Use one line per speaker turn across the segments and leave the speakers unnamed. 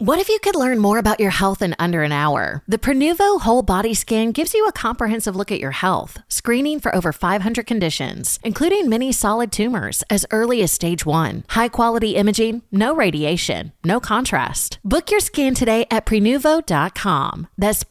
What if you could learn more about your health in under an hour? The Prenuvo Whole Body Scan gives you a comprehensive look at your health, screening for over 500 conditions, including many solid tumors as early as stage 1. High-quality imaging, no radiation, no contrast. Book your scan today at Prenuvo.com. That's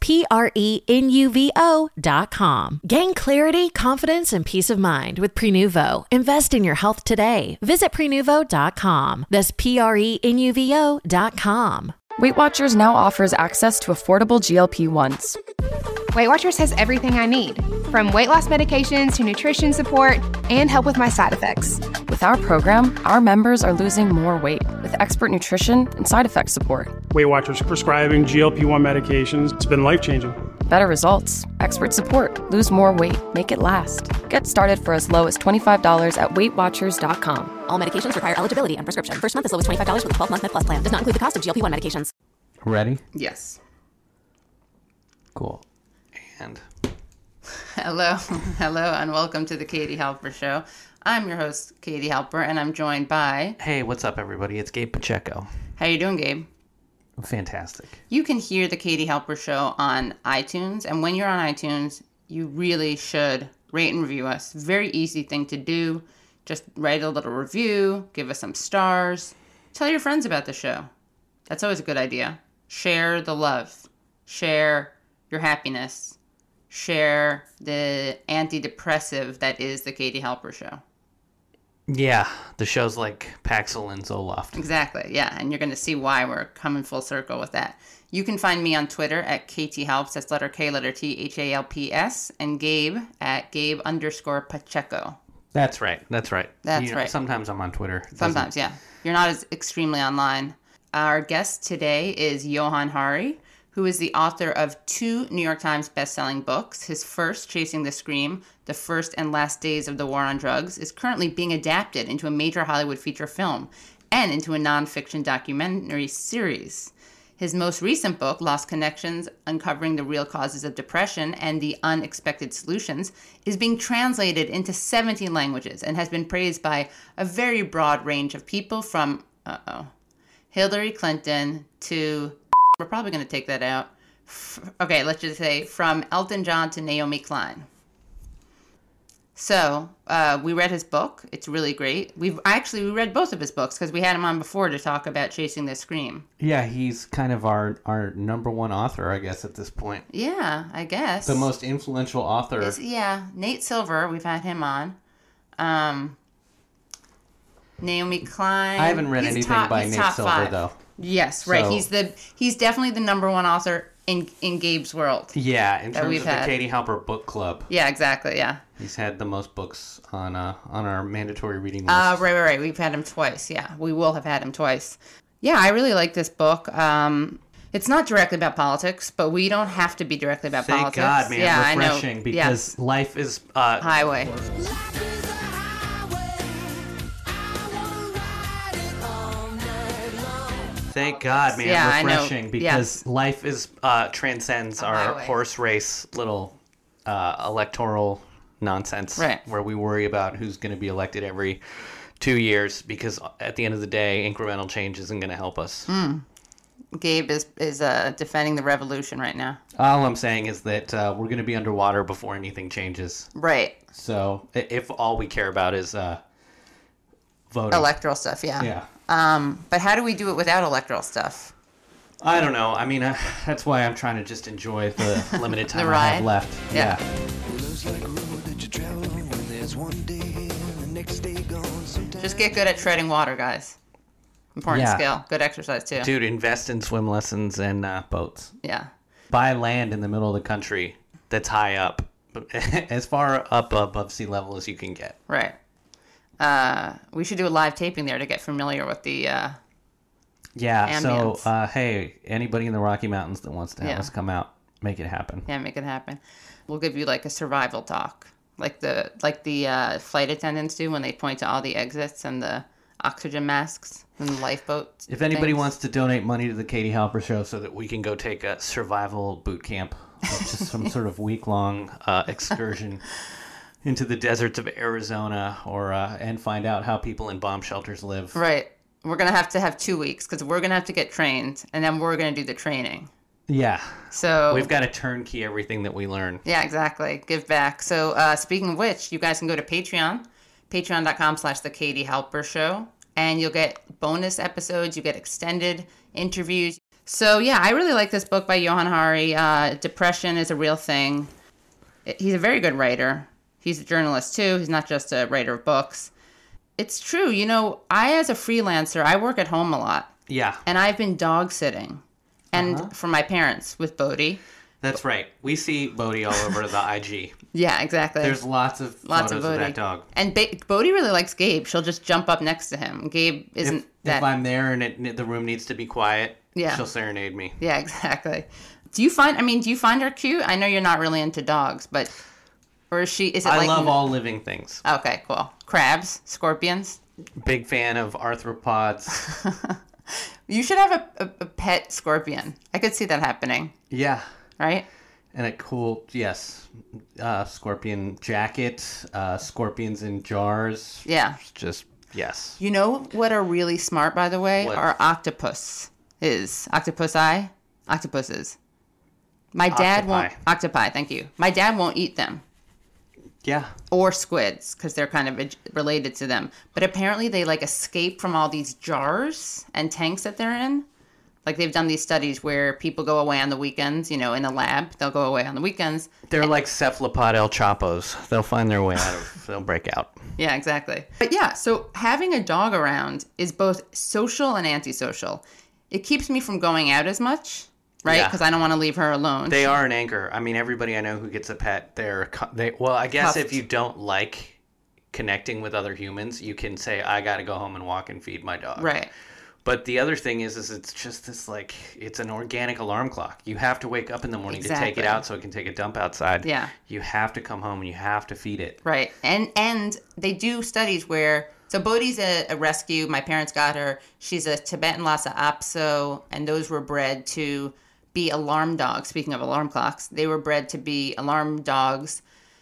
Prenuvo.com. Gain clarity, confidence, and peace of mind with Prenuvo. Invest in your health today. Visit Prenuvo.com. That's Prenuvo.com.
Weight Watchers now offers access to affordable GLP-1s.
Weight Watchers has everything I need, from weight loss medications to nutrition support and help with my side effects.
With our program, our members are losing more weight with expert nutrition and side effect support.
Weight Watchers prescribing GLP-1 medications. It's been life-changing.
Better results, expert support, lose more weight, make it last. Get started for as low as $25 at WeightWatchers.com.
All medications require eligibility and prescription. First month is low as $25 with a 12-month Med Plus plan. Does not include the cost of GLP-1 medications.
Ready?
Yes.
Cool. And
Hello, and welcome to the Katie Halper Show. I'm your host, Katie Halper, and I'm joined by...
hey, what's up, everybody? It's Gabe Pacheco.
How you doing, Gabe?
Fantastic.
You can hear the Katie Halper Show on iTunes, and when you're on iTunes, you really should rate and review us. Very easy thing to do. Just write a little review, give us some stars, tell your friends about the show. That's always a good idea. Share the love. Share your happiness. Share the antidepressive that is the Katie Halper Show.
Yeah, the show's like Paxil and Zoloft.
Exactly, yeah, and you're going to see why we're coming full circle with that. You can find me on Twitter at KTHalps, that's letter K, letter T, Halps, and Gabe at Gabe_Pacheco.
That's right.
That's right.
Sometimes I'm on Twitter.
Sometimes, yeah. You're not as extremely online. Our guest today is Johann Hari, who is the author of 2 New York Times bestselling books. His first, Chasing the Scream, The First and Last Days of the War on Drugs, is currently being adapted into a major Hollywood feature film and into a nonfiction documentary series. His most recent book, Lost Connections, Uncovering the Real Causes of Depression and the Unexpected Solutions, is being translated into 17 languages and has been praised by a very broad range of people from, Hillary Clinton to... we're probably going to take that out. Okay, let's just say from Elton John to Naomi Klein. So, we read his book. It's really great. We read both of his books because we had him on before to talk about Chasing the Scream.
Yeah, he's kind of our number one author, I guess, at this point.
Yeah, I guess.
The most influential author.
Nate Silver, we've had him on. Naomi Klein.
I haven't read anything by Nate Silver, 5. Though.
Yes, right. So, he's definitely the number one author in Gabe's world.
Yeah, in terms of the Katie Halper Book Club.
Yeah, exactly. Yeah.
He's had the most books on our mandatory reading list.
Right. We've had him twice. Yeah, we will have had him twice. Yeah, I really like this book. It's not directly about politics, but we don't have to be directly about politics.
Thank God, man.
Yeah,
refreshing,
I know.
Because life is...
highway.
Thank God, man.
Yeah,
refreshing,
I know.
Because life is transcends our horse race little electoral nonsense.
Right.
Where we worry about who's going to be elected every 2 years, because at the end of the day, incremental change isn't going to help us.
Gabe is defending the revolution right now.
All I'm saying is that we're going to be underwater before anything changes.
Right.
So if all we care about is voting.
Electoral stuff, yeah.
Yeah.
But how do we do it without electoral stuff?
I don't know. I mean, that's why I'm trying to just enjoy the limited time I have left.
Yeah. Just get good at treading water, guys. Important skill. Good exercise, too.
Dude, invest in swim lessons and boats.
Yeah.
Buy land in the middle of the country that's high up. As far up above sea level as you can get.
Right. We should do a live taping there to get familiar with the ambience.
So, hey, anybody in the Rocky Mountains that wants to have us come out, make it happen.
Yeah, make it happen. We'll give you like a survival talk. Like the flight attendants do when they point to all the exits and the oxygen masks and the lifeboats.
If anybody wants to donate money to the Katie Halper Show so that we can go take a survival boot camp, just some sort of week-long excursion into the deserts of Arizona, or and find out how people in bomb shelters live.
Right. we're going to have 2 weeks because we're going to have to get trained, and then we're going to do the training.
Yeah.
So
we've got to turnkey everything that we learn.
Yeah, exactly. Give back. So speaking of which, you guys can go to Patreon, patreon.com/The Katie Halper Show, and you'll get bonus episodes. You get extended interviews. So yeah, I really like this book by Johann Hari. Depression is a real thing. He's a very good writer. He's a journalist too. He's not just a writer of books. It's true. You know, as a freelancer, I work at home a lot.
Yeah.
And I've been dog sitting. And for my parents with Bodhi.
That's right. We see Bodhi all over the IG.
Yeah, exactly.
There's lots of photos of that dog.
And Bodhi really likes Gabe. She'll just jump up next to him. Gabe isn't
if I'm there and the room needs to be quiet, she'll serenade me.
Yeah, exactly. Do you find her cute? I know you're not really into dogs, but
I love all living things.
Okay, cool. Crabs, scorpions.
Big fan of arthropods.
You should have a pet scorpion. I could see that happening.
Yeah.
Right?
And a cool, scorpion jacket, scorpions in jars.
Yeah.
Just, yes.
You know what are really smart, by the way?
What?
Are octopus is. Octopusi? Octopuses. My dad won't... Octopi, thank you. My dad won't eat them.
Yeah.
Or squids, because they're kind of related to them. But apparently they, escape from all these jars and tanks that they're in. Like, they've done these studies where people go away on the weekends, in a lab. They'll go away on the weekends.
They're like cephalopod El Chapos. They'll find their way out of... They'll break out.
Yeah, exactly. But yeah, so having a dog around is both social and antisocial. It keeps me from going out as much... Right? Because I don't want to leave her alone.
They are an anchor. I mean, everybody I know who gets a pet, I guess if you don't like connecting with other humans, you can say, I got to go home and walk and feed my dog.
Right.
But the other thing is it's just this, it's an organic alarm clock. You have to wake up in the morning to take it out so it can take a dump outside.
Yeah.
You have to come home and you have to feed it.
Right. And they do studies where... So Bodhi's a rescue. My parents got her. She's a Tibetan Lhasa Apso, and those were bred to... be alarm dogs. Speaking of alarm clocks, they were bred to be alarm dogs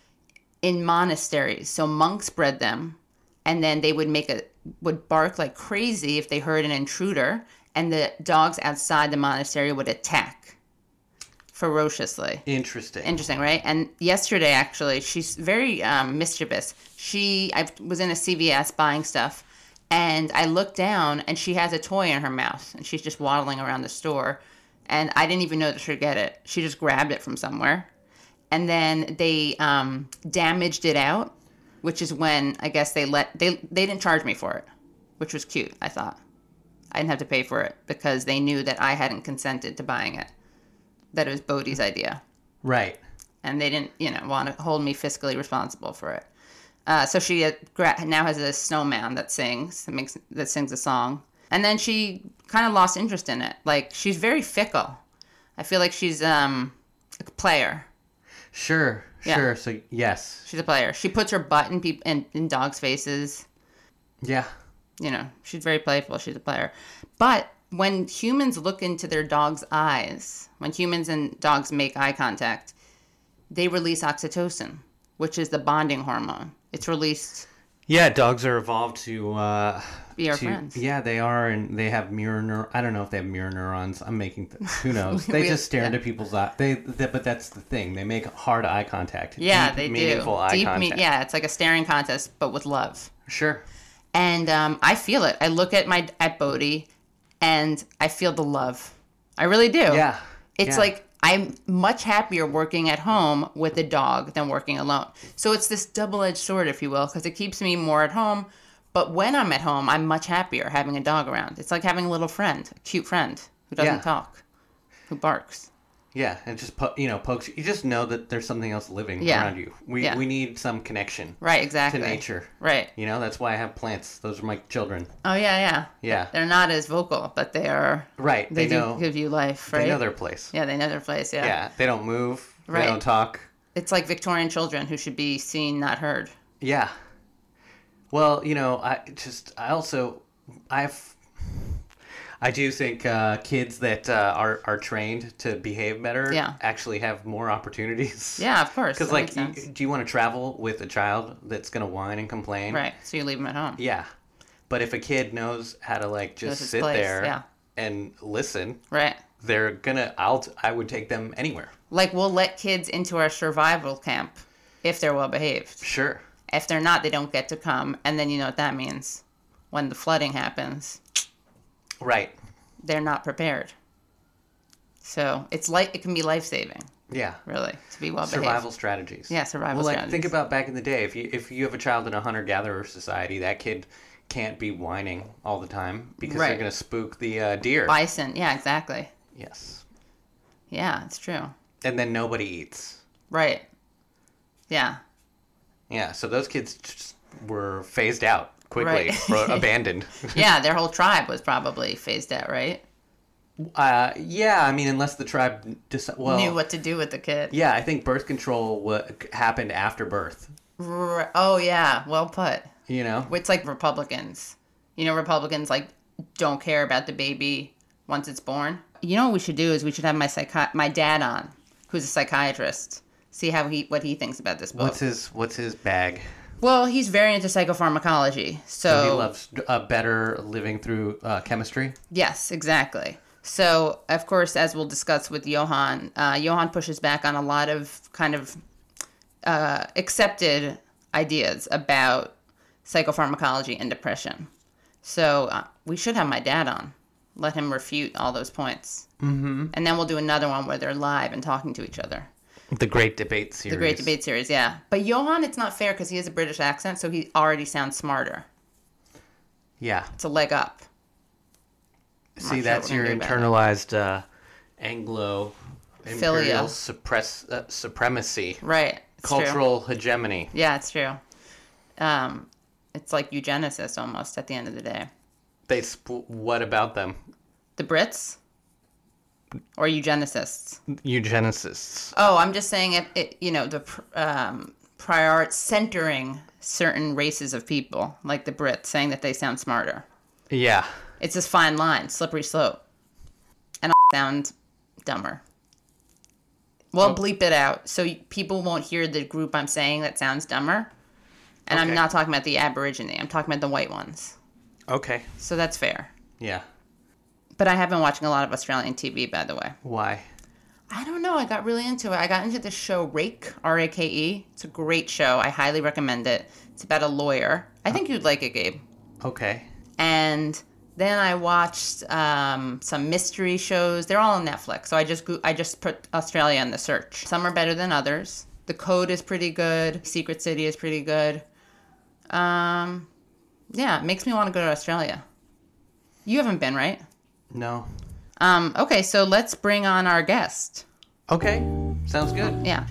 in monasteries. So monks bred them, and then they would bark like crazy if they heard an intruder, and the dogs outside the monastery would attack ferociously. Interesting, right? And yesterday, actually, she's very mischievous. I was in a CVS buying stuff, and I looked down, and she has a toy in her mouth, and she's just waddling around the store. And I didn't even notice her get it. She just grabbed it from somewhere. And then they damaged it out, which is when I guess they didn't charge me for it, which was cute, I thought. I didn't have to pay for it because they knew that I hadn't consented to buying it, that it was Bodhi's idea.
Right.
And they didn't, want to hold me fiscally responsible for it. So she now has a snowman that sings a song. And then she kind of lost interest in it. She's very fickle. I feel like she's a player.
Sure. So, yes.
She's a player. She puts her butt in dogs' faces.
Yeah.
She's very playful. She's a player. But when humans look into their dog's eyes, when humans and dogs make eye contact, they release oxytocin, which is the bonding hormone. It's released...
Yeah, dogs are evolved to...
be our friends.
Yeah, they are, and they have I don't know if they have mirror neurons. I'm making... Who knows? They just stare into people's eyes. But that's the thing. They make hard eye contact.
Yeah,
deep,
they
meaningful
do.
Eye contact.
Yeah, it's like a staring contest, but with love.
Sure.
And I feel it. I look at Bodhi, and I feel the love. I really do.
Yeah.
It's like... I'm much happier working at home with a dog than working alone. So it's this double-edged sword, if you will, because it keeps me more at home. But when I'm at home, I'm much happier having a dog around. It's like having a little friend, a cute friend who doesn't talk, who barks.
Yeah, and just pokes. You just know that there's something else living around you. We need some connection.
Right, exactly.
To nature.
Right.
That's why I have plants. Those are my children.
Oh yeah.
Yeah.
They're not as vocal, but they are.
Right.
They do give you life. Right.
They know their place.
Yeah, they know their place. Yeah.
Yeah. They don't move.
Right.
They don't talk.
It's like Victorian children who should be seen, not heard.
Yeah. Well, I do think kids that are trained to behave better actually have more opportunities.
Yeah, of course.
Because, do you want to travel with a child that's going to whine and complain?
Right, so you leave them at home.
Yeah. But if a kid knows how to like just sit there and listen,
right,
they're gonna. I would take them anywhere.
Like we'll let kids into our survival camp if they're well behaved.
Sure.
If they're not, they don't get to come, and then you know what that means. When the flooding happens,
right,
they're not prepared. So it can be life-saving.
Yeah,
really, to be well behaved.
Survival strategies.
Yeah, survival strategies.
Well, think about back in the day. If you have a child in a hunter-gatherer society, that kid can't be whining all the time because they're going to spook the deer.
Bison. Yeah, exactly.
Yes.
Yeah, it's true.
And then nobody eats.
Right. Yeah.
Yeah. So those kids just were phased out quickly, abandoned.
Yeah, their whole tribe was probably phased out, right?
Yeah, I mean, unless the tribe
knew what to do with the kid.
Yeah, I think birth control happened after birth.
Oh, yeah, well put.
You know?
It's like Republicans. You know, Republicans, like, don't care about the baby once it's born. You know what we should do is we should have my dad on, who's a psychiatrist. See what he thinks about this book.
What's his bag?
Well, he's very into psychopharmacology, so
he loves better living through chemistry?
Yes, exactly. So, of course, as we'll discuss with Johan, Johan pushes back on a lot of kind of accepted ideas about psychopharmacology and depression. So we should have my dad on. Let him refute all those points. Mm-hmm. And then we'll do another one where they're live and talking to each other.
The Great Debate Series.
The Great Debate Series, yeah. But Johan, it's not fair because he has a British accent, so he already sounds smarter.
Yeah.
It's a leg up.
See, that's your internalized Anglo-imperial supremacy.
Right.
Cultural hegemony.
Yeah, it's true. It's like eugenicists almost at the end of the day.
What about them?
The Brits? Or eugenicists?
Eugenicists.
Oh, I'm just saying centering certain races of people, like the Brits, saying that they sound smarter.
Yeah.
It's this fine line, slippery slope. And I sound dumber. Well, bleep it out so people won't hear the group I'm saying that sounds dumber. And okay. I'm not talking about the Aborigine. I'm talking about the white ones. Okay. So that's fair.
Yeah.
But I have been watching a lot of Australian TV, by the way.
Why?
I don't know. I got really into it. I got into the show Rake, R-A-K-E. It's a great show. I highly recommend it. It's about a lawyer. I think you'd like it, Gabe.
Okay.
And then I watched some mystery shows. They're all on Netflix. So I just put Australia in the search. Some are better than others. The Code is pretty good. Secret City is pretty good. Yeah, it makes me want to go to Australia. You haven't been, right?
No.
Okay, so let's bring on our guest.
Okay, sounds good.
Yeah.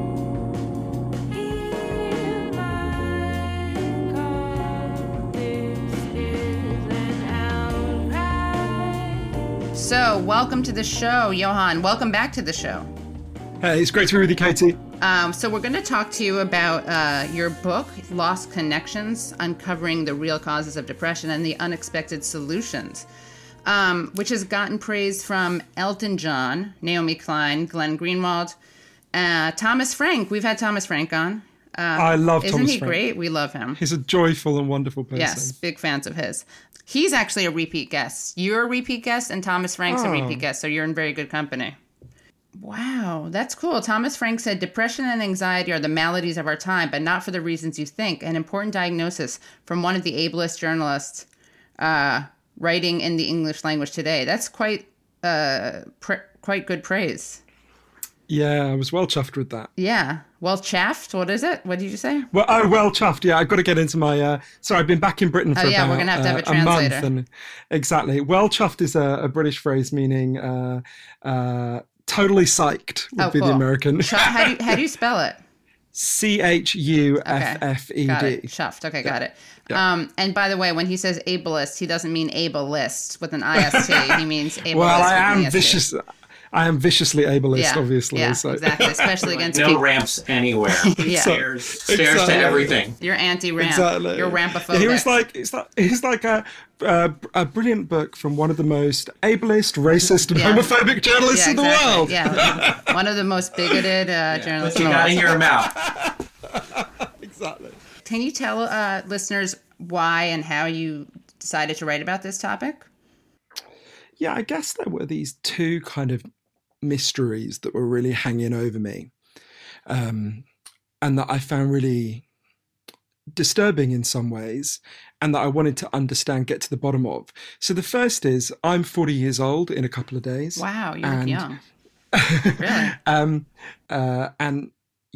So, welcome to the show, Johan. Welcome back to the show.
Hey, it's great to be with you, Katie.
So we're going to talk to you about your book, Lost Connections, Uncovering the Real Causes of Depression and the Unexpected Solutions, which has gotten praise from Elton John, Naomi Klein, Glenn Greenwald, Thomas Frank. We've had Thomas Frank on.
I love Thomas Frank.
Isn't he great? We love him.
He's a joyful and wonderful person.
Yes, big fans of his. He's actually a repeat guest. You're a repeat guest, and Thomas Frank's a repeat guest, so you're in very good company. Wow, that's cool. Thomas Frank said, depression and anxiety are the maladies of our time, but not for the reasons you think. An important diagnosis from one of the ablest journalists writing in the English language today. That's quite good praise.
Yeah, I was well chuffed with that.
Yeah. Well chaffed? What is it? What did you say?
Well chuffed. Yeah, I've got to get into my... Sorry, I've been back in Britain for about
we're going to have a translator.
A month. Exactly. Well chuffed is a British phrase meaning totally psyched would be the American.
How do you spell it?
Chuffed.
Got it. Chuffed. Okay, got it. Yeah. And by the way, when he says ableist, he doesn't mean ableist with an IST. He means ableist.
Well, I am viciously ableist, obviously.
Yeah,
so.
Exactly. Especially against
no ramps anywhere. Stairs to everything.
You're anti-ramp.
Exactly.
You're rampophobic.
Yeah, he's like a brilliant book from one of the most ableist, racist, and homophobic journalists in the world.
Yeah, one of the most bigoted journalists.
But you gotta hear him out.
Exactly.
Can you tell listeners why and how you decided to write about this topic?
Yeah, I guess there were these two kind of mysteries that were really hanging over me, and that I found really disturbing in some ways, and that I wanted to understand, get to the bottom of. So the first is, I'm 40 years old in a couple of days.
Wow, you look young. Really?
And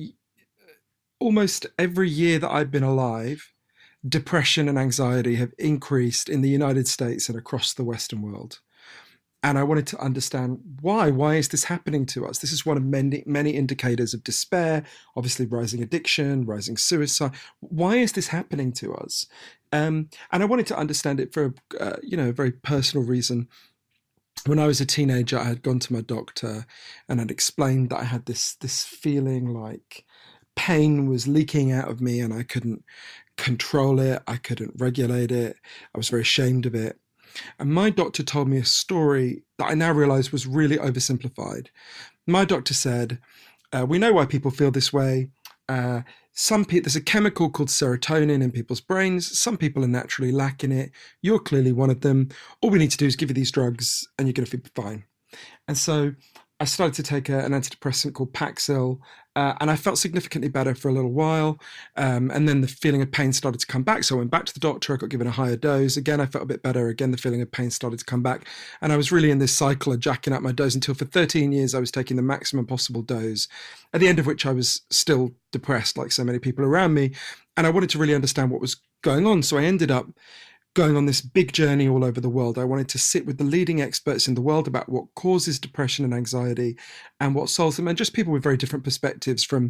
almost every year that I've been alive, depression and anxiety have increased in the United States and across the Western world. And I wanted to understand why. Why is this happening to us? This is one of many indicators of despair, obviously rising addiction, rising suicide. Why is this happening to us? And I wanted to understand it for a very personal reason. When I was a teenager, I had gone to my doctor and had explained that I had this feeling like pain was leaking out of me and I couldn't control it. I couldn't regulate it. I was very ashamed of it. And my doctor told me a story that I now realize was really oversimplified. My doctor said, we know why people feel this way. There's a chemical called serotonin in people's brains. Some people are naturally lacking it. You're clearly one of them. All we need to do is give you these drugs and you're going to feel fine. And so I started to take an antidepressant called Paxil, and I felt significantly better for a little while. And then the feeling of pain started to come back. So I went back to the doctor. I got given a higher dose. Again, I felt a bit better. Again, the feeling of pain started to come back. And I was really in this cycle of jacking up my dose until for 13 years, I was taking the maximum possible dose, at the end of which I was still depressed, like so many people around me. And I wanted to really understand what was going on. So I ended up going on this big journey all over the world. I wanted to sit with the leading experts in the world about what causes depression and anxiety and what solves them, and just people with very different perspectives, from,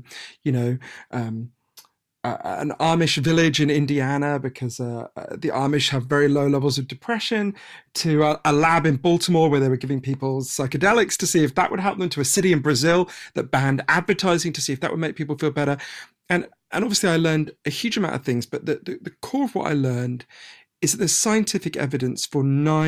an Amish village in Indiana, because the Amish have very low levels of depression, to a lab in Baltimore where they were giving people psychedelics to see if that would help them, to a city in Brazil that banned advertising to see if that would make people feel better. And obviously I learned a huge amount of things, but the core of what I learned is that there's scientific evidence for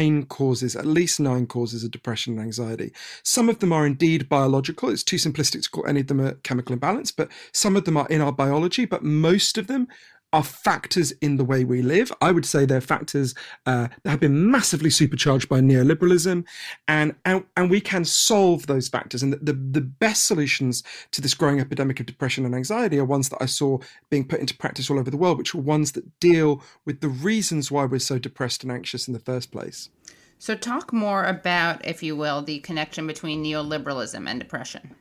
at least nine causes of depression and anxiety. Some of them are indeed biological. It's too simplistic to call any of them a chemical imbalance, but some of them are in our biology, but most of them are factors in the way we live. I would say they're factors that have been massively supercharged by neoliberalism, and we can solve those factors. And the best solutions to this growing epidemic of depression and anxiety are ones that I saw being put into practice all over the world, which are ones that deal with the reasons why we're so depressed and anxious in the first place.
So talk more about, if you will, the connection between neoliberalism and depression.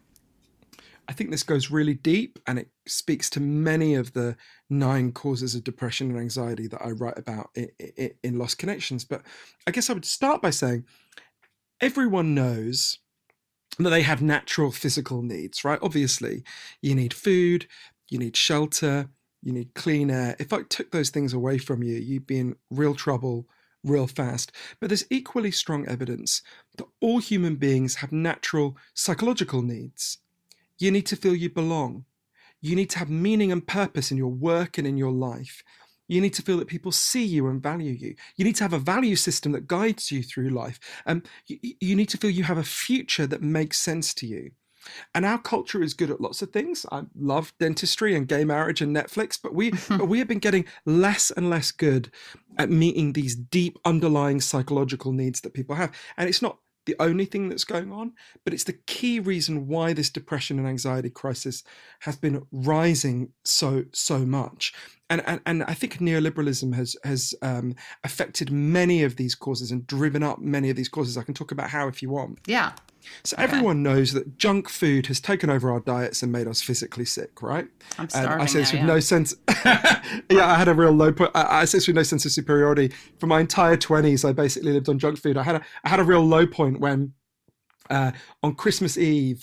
I think this goes really deep, and it speaks to many of the 9 causes of depression and anxiety that I write about in Lost Connections. But I guess I would start by saying everyone knows that they have natural physical needs, right? Obviously, you need food, you need shelter, you need clean air. If I took those things away from you, you'd be in real trouble real fast. But there's equally strong evidence that all human beings have natural psychological needs. You need to feel you belong. You need to have meaning and purpose in your work and in your life. You need to feel that people see you and value you. You need to have a value system that guides you through life. You need to feel you have a future that makes sense to you. And our culture is good at lots of things. I love dentistry and gay marriage and Netflix, but we have been getting less and less good at meeting these deep underlying psychological needs that people have. And it's not the only thing that's going on, but it's the key reason why this depression and anxiety crisis has been rising so much. And I think neoliberalism has affected many of these causes and driven up many of these causes. I can talk about how if you want.
Yeah.
So everyone knows that junk food has taken over our diets and made us physically sick, right?
I'm starving
I say this
now,
with no sense. Yeah, I had a real low point. I say this with no sense of superiority. For my entire 20s, I basically lived on junk food. I had a real low point when on Christmas Eve,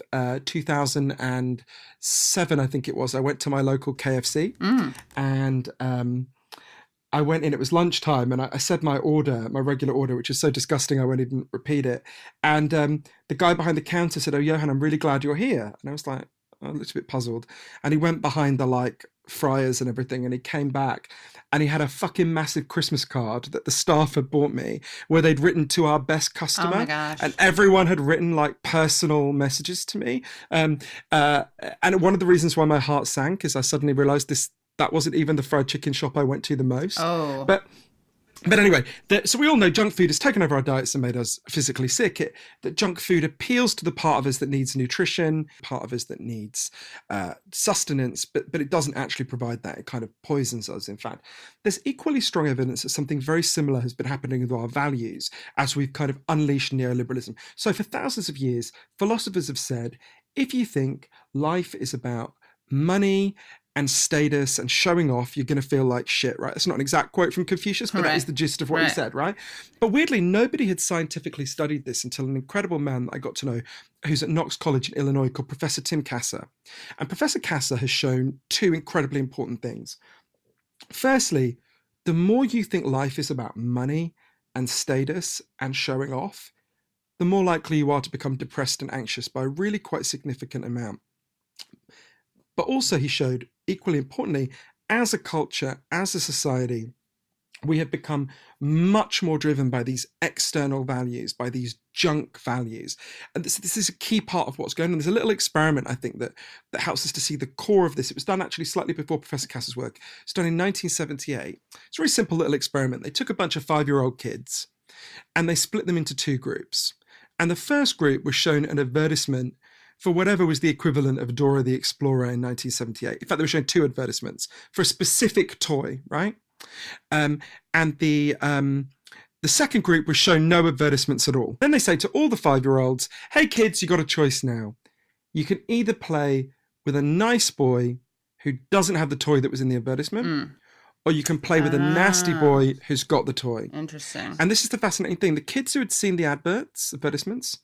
2007, I think it was, I went to my local KFC and I went in, it was lunchtime, and I said my regular order, which is so disgusting I won't even repeat it. And the guy behind the counter said, "Oh, Johan, I'm really glad you're here." And I was like, I looked a bit puzzled. And he went behind the fryers and everything, and he came back and he had a fucking massive Christmas card that the staff had bought me where they'd written "to our best customer."
Oh my gosh.
And everyone had written personal messages to me. And one of the reasons why my heart sank is I suddenly realized that wasn't even the fried chicken shop I went to the most.
Oh.
But But anyway, so we all know junk food has taken over our diets and made us physically sick. That junk food appeals to the part of us that needs nutrition, part of us that needs sustenance, but it doesn't actually provide that. It kind of poisons us, in fact. There's equally strong evidence that something very similar has been happening with our values as we've kind of unleashed neoliberalism. So for thousands of years, philosophers have said, if you think life is about money and status and showing off, you're going to feel like shit, right? It's not an exact quote from Confucius, but that is the gist of what he said, right? But weirdly, nobody had scientifically studied this until an incredible man that I got to know who's at Knox College in Illinois called Professor Tim Kasser. And Professor Kasser has shown two incredibly important things. Firstly, the more you think life is about money and status and showing off, the more likely you are to become depressed and anxious by a really quite significant amount. But also he showed, equally importantly, as a culture, as a society, we have become much more driven by these external values, by these junk values. And this is a key part of what's going on. There's a little experiment, I think, that helps us to see the core of this. It was done actually slightly before Professor Kasser's work. It's done in 1978. It's a very simple little experiment. They took a bunch of 5-year-old kids and they split them into two groups. And the first group was shown an advertisement for whatever was the equivalent of Dora the Explorer in 1978. In fact, they were showing two advertisements for a specific toy, right? And the second group was shown no advertisements at all. Then they say to all the 5-year-olds, hey kids, you got a choice now. You can either play with a nice boy who doesn't have the toy that was in the advertisement, or you can play with a nasty boy who's got the toy.
Interesting.
And this is the fascinating thing. The kids who had seen the advertisements,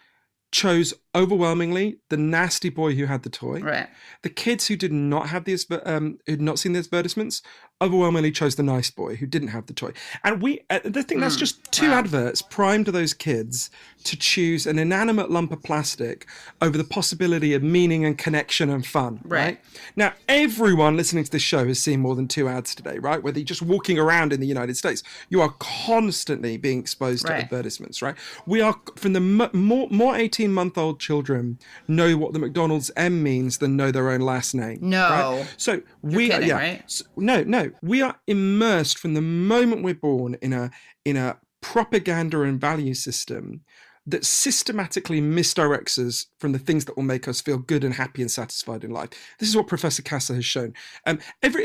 chose overwhelmingly the nasty boy who had the toy.
Right.
The kids who did not have these, who'd not seen the advertisements, overwhelmingly chose the nice boy who didn't have the toy. And the thing that's just two adverts primed those kids to choose an inanimate lump of plastic over the possibility of meaning and connection and fun. Right. Now, everyone listening to this show has seen more than 2 ads today, right? Whether you're just walking around in the United States, you are constantly being exposed to advertisements, right? We are, from the more 18-month-old children know what the McDonald's M means than know their own last name.
No.
Right? So we
You're kidding,
are,
right?
So, no. We are immersed from the moment we're born in a propaganda and value system that systematically misdirects us from the things that will make us feel good and happy and satisfied in life. This is what Professor Kasser has shown. In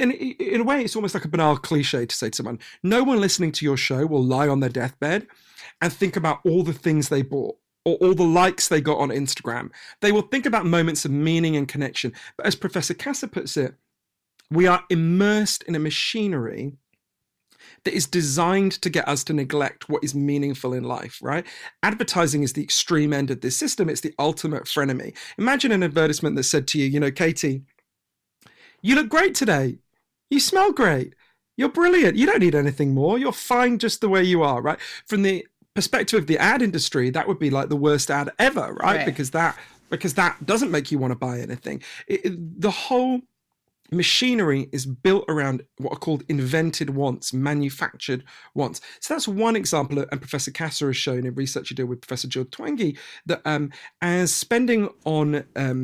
a way, it's almost like a banal cliche to say to someone, no one listening to your show will lie on their deathbed and think about all the things they bought or all the likes they got on Instagram. They will think about moments of meaning and connection. But as Professor Kasser puts it, we are immersed in a machinery that is designed to get us to neglect what is meaningful in life, right? Advertising is the extreme end of this system. It's the ultimate frenemy. Imagine an advertisement that said to you, Katie, you look great today. You smell great. You're brilliant. You don't need anything more. You're fine just the way you are, right? From the perspective of the ad industry, that would be like the worst ad ever, right? Because that doesn't make you want to buy anything. The whole machinery is built around what are called invented wants, manufactured wants. So that's one example, and Professor Kasser has shown in research he did with Professor Jill Twenge, that as spending on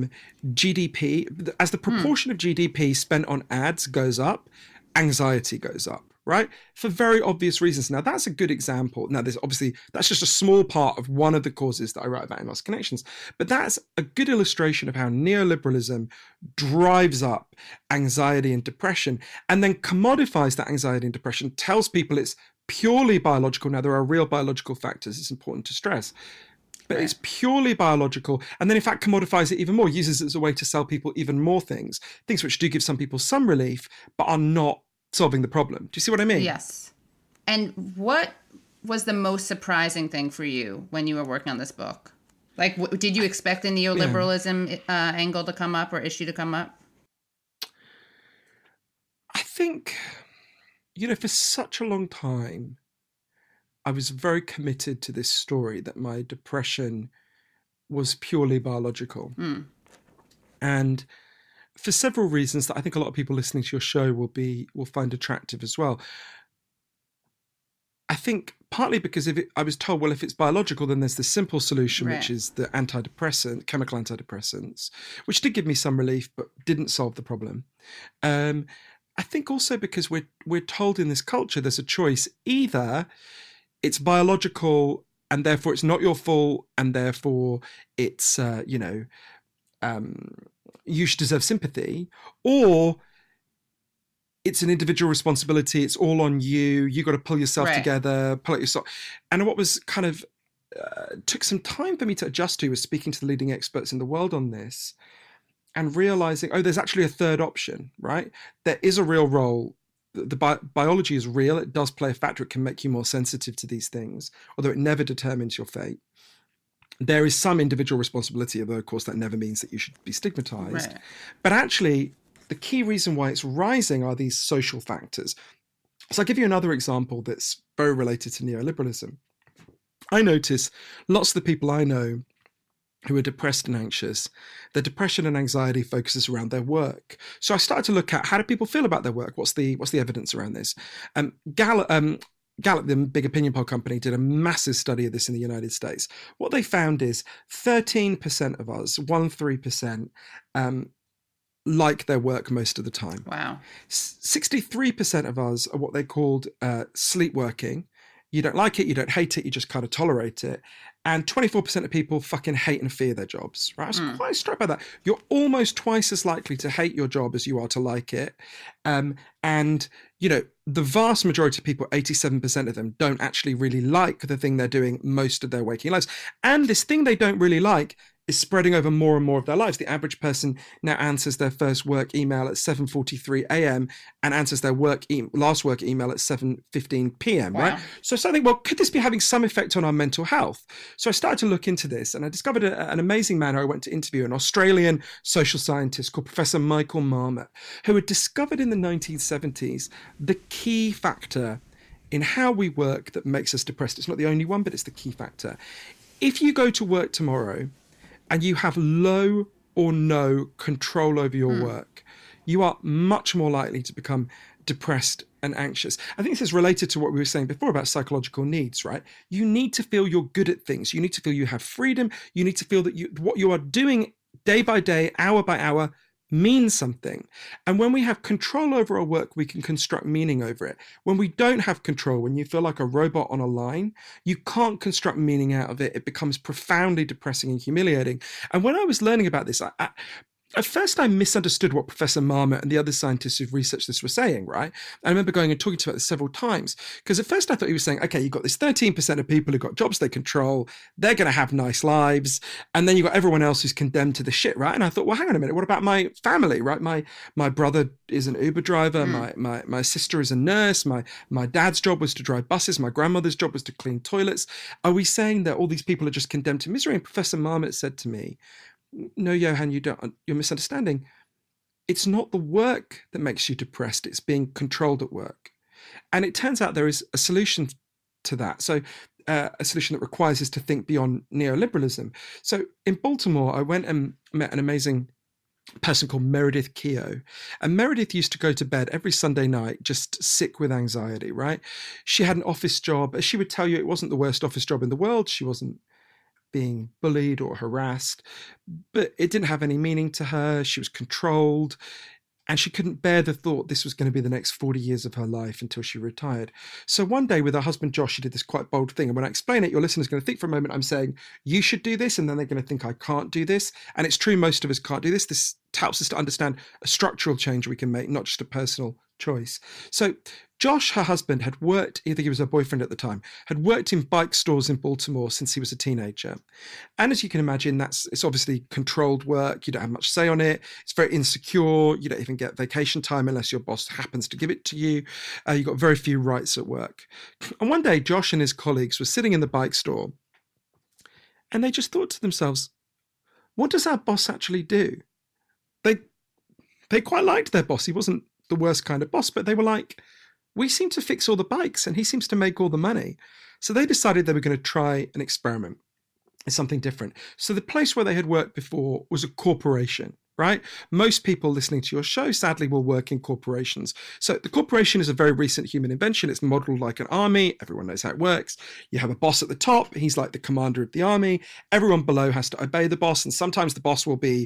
GDP, as the proportion of GDP spent on ads goes up, anxiety goes up. Right? For very obvious reasons. Now, that's a good example. Now, that's just a small part of one of the causes that I write about in Lost Connections. But that's a good illustration of how neoliberalism drives up anxiety and depression and then commodifies that anxiety and depression, tells people it's purely biological. Now, there are real biological factors, it's important to stress. But it's purely biological, and then in fact commodifies it even more, uses it as a way to sell people even more things which do give some people some relief, but are not solving the problem. Do you see what I mean?
Yes. And what was the most surprising thing for you when you were working on this book? Like, did you expect the neoliberalism angle to come up or issue to come up?
I think, for such a long time, I was very committed to this story that my depression was purely biological. And for several reasons that I think a lot of people listening to your show will find attractive as well. I think partly because I was told, well, if it's biological, then there's the simple solution, which is the chemical antidepressants, which did give me some relief, but didn't solve the problem. And I think also because we're told in this culture there's a choice. Either it's biological and therefore it's not your fault and therefore it's, you should deserve sympathy, or it's an individual responsibility. It's all on you. You got to pull yourself together, pull out your sock. And what was kind of took some time for me to adjust to was speaking to the leading experts in the world on this and realizing, there's actually a third option, right? There is a real role. The biology is real. It does play a factor. It can make you more sensitive to these things, although it never determines your fate. There is some individual responsibility, although, of course, that never means that you should be stigmatized. Right. But actually, the key reason why it's rising are these social factors. So I'll give you another example that's very related to neoliberalism. I notice lots of the people I know who are depressed and anxious, their depression and anxiety focuses around their work. So I started to look at, how do people feel about their work? What's the evidence around this? Gallup, the big opinion poll company, did a massive study of this in the United States. What they found is 13% of us, 13%, like their work most of the time.
Wow.
63% of us are what they called sleepworking. You don't like it, you don't hate it, you just kind of tolerate it. And 24% of people fucking hate and fear their jobs, right? I was quite struck by that. You're almost twice as likely to hate your job as you are to like it. And, the vast majority of people, 87% of them, don't actually really like the thing they're doing most of their waking lives. And this thing they don't really like is spreading over more and more of their lives. The average person now answers their first work email at 7:43 a.m. and answers their last work email at 7:15 p.m., right? So I think, well, could this be having some effect on our mental health? So I started to look into this, and I discovered an amazing man who I went to interview, an Australian social scientist called Professor Michael Marmot, who had discovered in the 1970s the key factor in how we work that makes us depressed. It's not the only one, but it's the key factor. If you go to work tomorrow and you have low or no control over your work, you are much more likely to become depressed and anxious. I think this is related to what we were saying before about psychological needs, right? You need to feel you're good at things. You need to feel you have freedom. You need to feel that what you are doing day by day, hour by hour, means something. And when we have control over our work, we can construct meaning over it. When we don't have control, when you feel like a robot on a line, you can't construct meaning out of it. It becomes profoundly depressing and humiliating. And when I was learning about this, at first I misunderstood what Professor Marmot and the other scientists who've researched this were saying, right? I remember going and talking to about this several times, because at first I thought he was saying, okay, you've got this 13% of people who've got jobs they control, they're going to have nice lives, and then you've got everyone else who's condemned to the shit, right? And I thought, well, hang on a minute, what about my family, right? My brother is an Uber driver, my sister is a nurse, my dad's job was to drive buses, my grandmother's job was to clean toilets. Are we saying that all these people are just condemned to misery? And Professor Marmot said to me, no, Johan, you're misunderstanding. It's not the work that makes you depressed. It's being controlled at work. And it turns out there is a solution to that. So a solution that requires us to think beyond neoliberalism. So in Baltimore, I went and met an amazing person called Meredith Keogh. And Meredith used to go to bed every Sunday night just sick with anxiety, right? She had an office job. She would tell you it wasn't the worst office job in the world. She wasn't being bullied or harassed, but it didn't have any meaning to her. She was controlled, and she couldn't bear the thought this was going to be the next 40 years of her life until she retired. So one day with her husband, Josh, she did this quite bold thing. And when I explain it, your listeners are going to think for a moment, I'm saying, you should do this. And then they're going to think I can't do this. And it's true, most of us can't do this. This helps us to understand a structural change we can make, not just a personal choice. So Josh, her husband, had worked, I think he was her boyfriend at the time, had worked in bike stores in Baltimore since he was a teenager. And as you can imagine, it's obviously controlled work. You don't have much say on it. It's very insecure. You don't even get vacation time unless your boss happens to give it to you. You've got very few rights at work. And one day, Josh and his colleagues were sitting in the bike store, and they just thought to themselves, what does our boss actually do? They quite liked their boss. He wasn't the worst kind of boss, but they were like, we seem to fix all the bikes and he seems to make all the money. So they decided they were going to try an experiment. It's something different. So the place where they had worked before was a corporation, right? Most people listening to your show, sadly, will work in corporations. So the corporation is a very recent human invention. It's modeled like an army. Everyone knows how it works. You have a boss at the top. He's like the commander of the army. Everyone below has to obey the boss. And sometimes the boss will be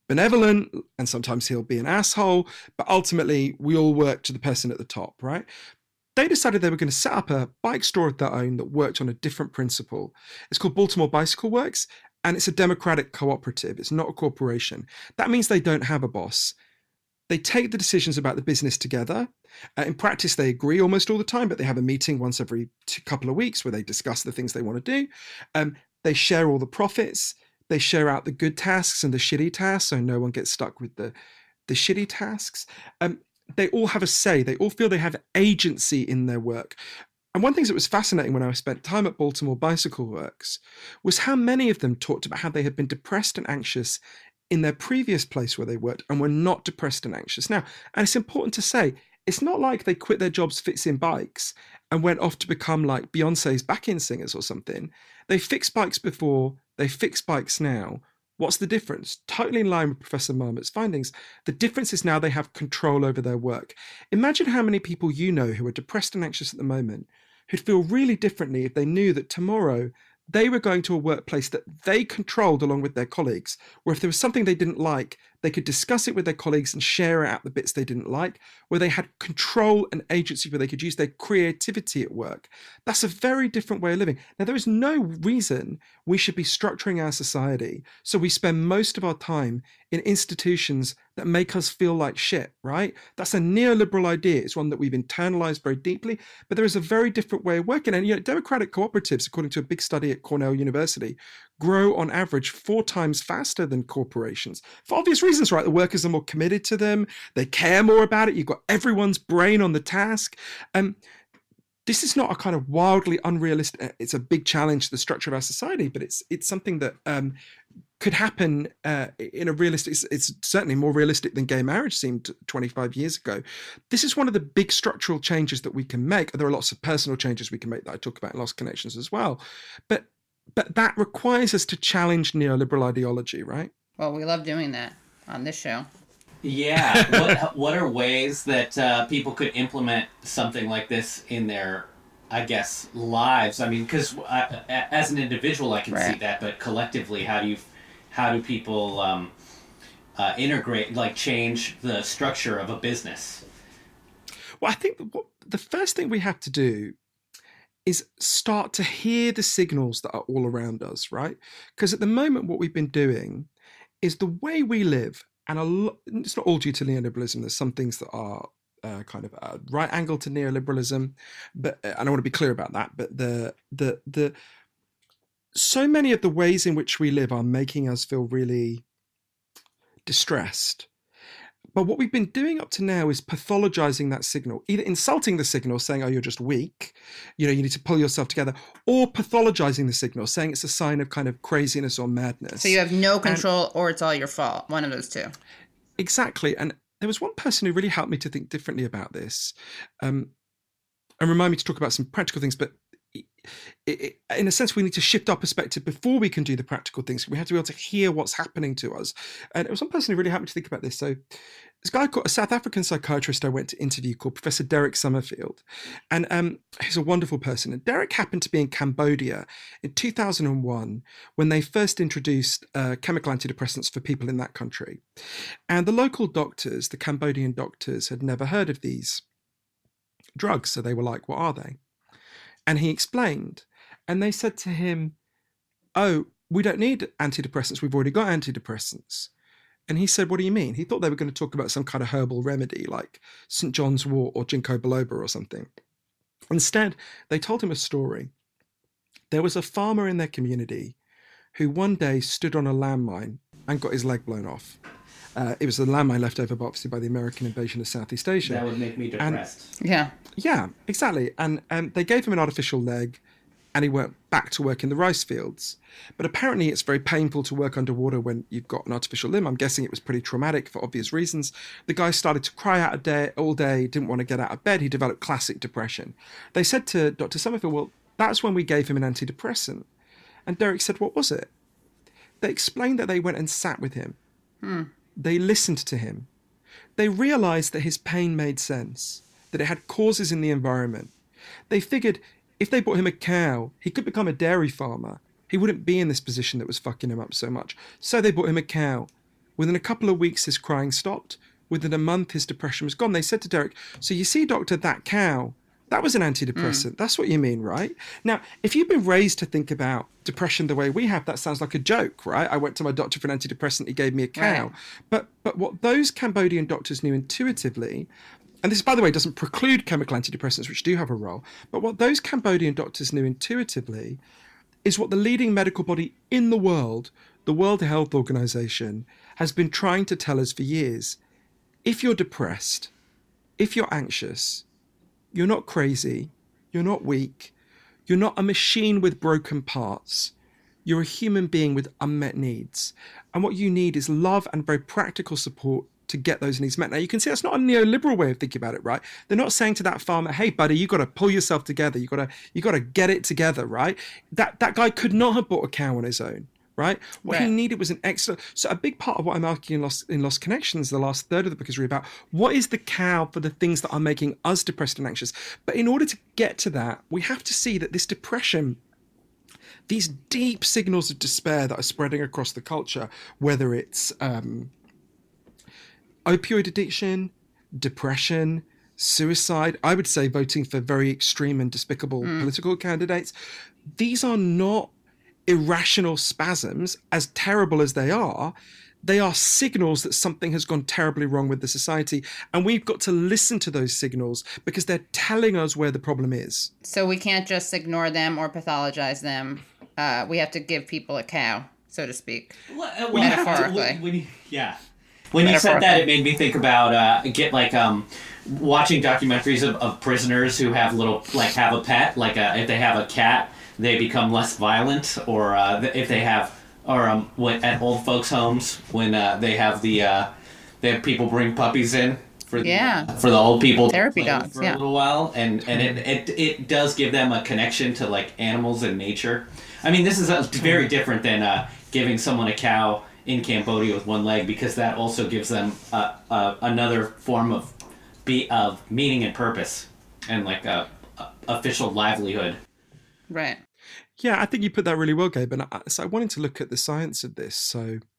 benevolent and sometimes he'll be an asshole, but ultimately we all work to the person at the top, right? They decided they were going to set up a bike store of their own that worked on a different principle. It's called Baltimore Bicycle Works, and it's a democratic cooperative. It's not a corporation. That means they don't have a boss. They take the decisions about the business together. In practice, they agree almost all the time, but they have a meeting once every couple of weeks where they discuss the things they want to do. They share all the profits. They share out the good tasks and the shitty tasks, so no one gets stuck with the shitty tasks. They all have a say. They all feel they have agency in their work. And one thing that was fascinating when I spent time at Baltimore Bicycle Works was how many of them talked about how they had been depressed and anxious in their previous place where they worked and were not depressed and anxious now. And it's important to say, it's not like they quit their jobs fixing bikes and went off to become like Beyonce's back-end singers or something. They fixed bikes before, they fix bikes now. What's the difference? Totally in line with Professor Marmot's findings. The difference is now they have control over their work. Imagine how many people you know who are depressed and anxious at the moment who'd feel really differently if they knew that tomorrow they were going to a workplace that they controlled along with their colleagues, where if there was something they didn't like, they could discuss it with their colleagues and share out the bits they didn't like, where they had control and agency, where they could use their creativity at work. That's a very different way of living. Now, there is no reason we should be structuring our society so we spend most of our time in institutions that make us feel like shit, right? That's a neoliberal idea. It's one that we've internalized very deeply, but there is a very different way of working. And democratic cooperatives, according to a big study at Cornell University, grow on average 4 times faster than corporations. For obvious reasons, right? The workers are more committed to them. They care more about it. You've got everyone's brain on the task. This is not a kind of wildly unrealistic, it's a big challenge to the structure of our society, but it's something that could happen in a realistic, it's certainly more realistic than gay marriage seemed 25 years ago. This is one of the big structural changes that we can make. There are lots of personal changes we can make that I talk about in Lost Connections as well. But that requires us to challenge neoliberal ideology, right?
Well, we love doing that on this show.
Yeah. What are ways that people could implement something like this in their, I guess, lives? I mean, because as an individual, I can see that, but collectively, how do people integrate, like change the structure of a business?
Well, I think the first thing we have to do is start to hear the signals that are all around us, right? Because at the moment, what we've been doing is the way we live, and it's not all due to neoliberalism. There's some things that are kind of a right angle to neoliberalism, but and I want to be clear about that. But the so many of the ways in which we live are making us feel really distressed. But what we've been doing up to now is pathologizing that signal, either insulting the signal, saying, oh, you're just weak, you need to pull yourself together, or pathologizing the signal, saying it's a sign of kind of craziness or madness.
So you have no control or it's all your fault, one of those two.
Exactly. And there was one person who really helped me to think differently about this and remind me to talk about some practical things, but in a sense, we need to shift our perspective before we can do the practical things. We have to be able to hear what's happening to us. And it was one person who really helped me to think about this. So this guy called a South African psychiatrist I went to interview called Professor Derek Summerfield. And he's a wonderful person. And Derek happened to be in Cambodia in 2001 when they first introduced chemical antidepressants for people in that country. And the local doctors, the Cambodian doctors, had never heard of these drugs. So they were like, what are they? And he explained, and they said to him, oh, we don't need antidepressants. We've already got antidepressants. And he said, what do you mean? He thought they were going to talk about some kind of herbal remedy like St. John's wort or ginkgo biloba or something. Instead, they told him a story. There was a farmer in their community who one day stood on a landmine and got his leg blown off. It was a landmine left over, obviously, by the American invasion of Southeast Asia.
That would make me depressed.
Yeah, exactly. And they gave him an artificial leg and he went back to work in the rice fields. But apparently it's very painful to work underwater when you've got an artificial limb. I'm guessing it was pretty traumatic for obvious reasons. The guy started to cry out all day, didn't want to get out of bed. He developed classic depression. They said to Dr. Summerfield, well, that's when we gave him an antidepressant. And Derek said, what was it? They explained that they went and sat with him. They listened to him. They realized that his pain made sense, that it had causes in the environment. They figured if they bought him a cow, he could become a dairy farmer. He wouldn't be in this position that was fucking him up so much. So they bought him a cow. Within a couple of weeks, his crying stopped. Within a month, his depression was gone. They said to Derek, so you see, doctor, that cow, that was an antidepressant. That's what you mean, right? Now, if you've been raised to think about depression the way we have, that sounds like a joke, right? I went to my doctor for an antidepressant. He gave me a cow. Right. But what those Cambodian doctors knew intuitively, and this, by the way, doesn't preclude chemical antidepressants, which do have a role, but what those Cambodian doctors knew intuitively is what the leading medical body in the world, the World Health Organization, has been trying to tell us for years. If you're depressed, if you're anxious, you're not crazy, you're not weak, you're not a machine with broken parts, you're a human being with unmet needs. And what you need is love and very practical support to get those needs met. Now, you can see that's not a neoliberal way of thinking about it, right? They're not saying to that farmer, hey, buddy, you got to pull yourself together. You got to get it together, right? That guy could not have bought a cow on his own, right? What he needed was an excellent... So a big part of what I'm arguing in Lost Connections, the last third of the book, is really about what is the cow for the things that are making us depressed and anxious. But in order to get to that, we have to see that this depression, these deep signals of despair that are spreading across the culture, whether it's opioid addiction, depression, suicide, I would say voting for very extreme and despicable political candidates, these are not irrational spasms, as terrible as they are signals that something has gone terribly wrong with the society. And we've got to listen to those signals because they're telling us where the problem is.
So we can't just ignore them or pathologize them. We have to give people a cow, so to speak, metaphorically.
When you said that, it made me think about watching documentaries of prisoners who have have a pet. If they have a cat, they become less violent, or if they have, at old folks' homes when they have people bring puppies in for the old people
therapy dogs
for a little while, and it does give them a connection to animals and nature. I mean, this is very different than giving someone a cow in Cambodia with one leg, because that also gives them another form of meaning and purpose and official livelihood.
Right.
Yeah, I think you put that really well, Gabe. And so I wanted to look at the science of this,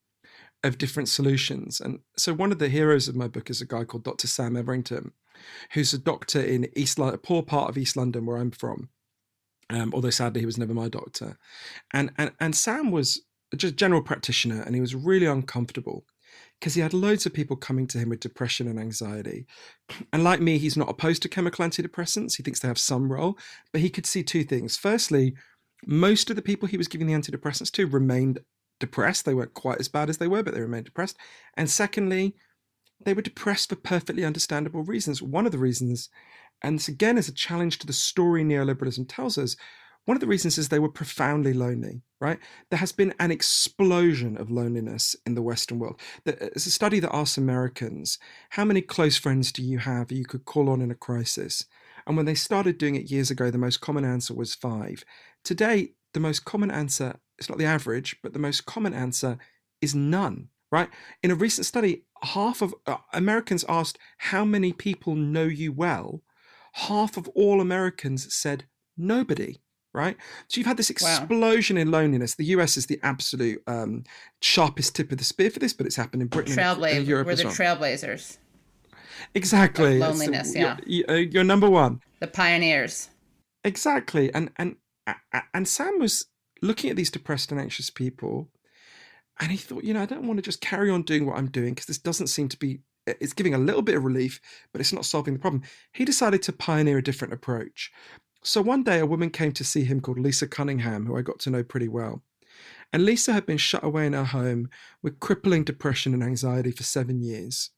of different solutions. And so one of the heroes of my book is a guy called Dr. Sam Everington, who's a doctor in East London, a poor part of East London where I'm from. Although sadly he was never my doctor. And Sam was just a general practitioner, and he was really uncomfortable because he had loads of people coming to him with depression and anxiety. And like me, he's not opposed to chemical antidepressants. He thinks they have some role, but he could see two things. Firstly, most of the people he was giving the antidepressants to remained depressed. They weren't quite as bad as they were, but they remained depressed. And secondly, they were depressed for perfectly understandable reasons. One of the reasons, and this again is a challenge to the story neoliberalism tells us, one of the reasons is they were profoundly lonely, right? There has been an explosion of loneliness in the Western world. There's a study that asks Americans, how many close friends do you have you could call on in a crisis? And when they started doing it years ago, the most common answer was 5. Today, the most common answer, it's not the average, but the most common answer is none, right? In a recent study, half of Americans asked, how many people know you well? Half of all Americans said nobody. Right? So you've had this explosion in loneliness. The US is the absolute sharpest tip of the spear for this, but it's happened in Britain and Europe
We're
as well.
The trailblazers.
Exactly.
Of loneliness,
You're number one.
The pioneers.
Exactly. And Sam was looking at these depressed and anxious people, and he thought, I don't want to just carry on doing what I'm doing because this doesn't seem to be, it's giving a little bit of relief, but it's not solving the problem. He decided to pioneer a different approach. So one day a woman came to see him called Lisa Cunningham, who I got to know pretty well. And Lisa had been shut away in her home with crippling depression and anxiety for 7 years.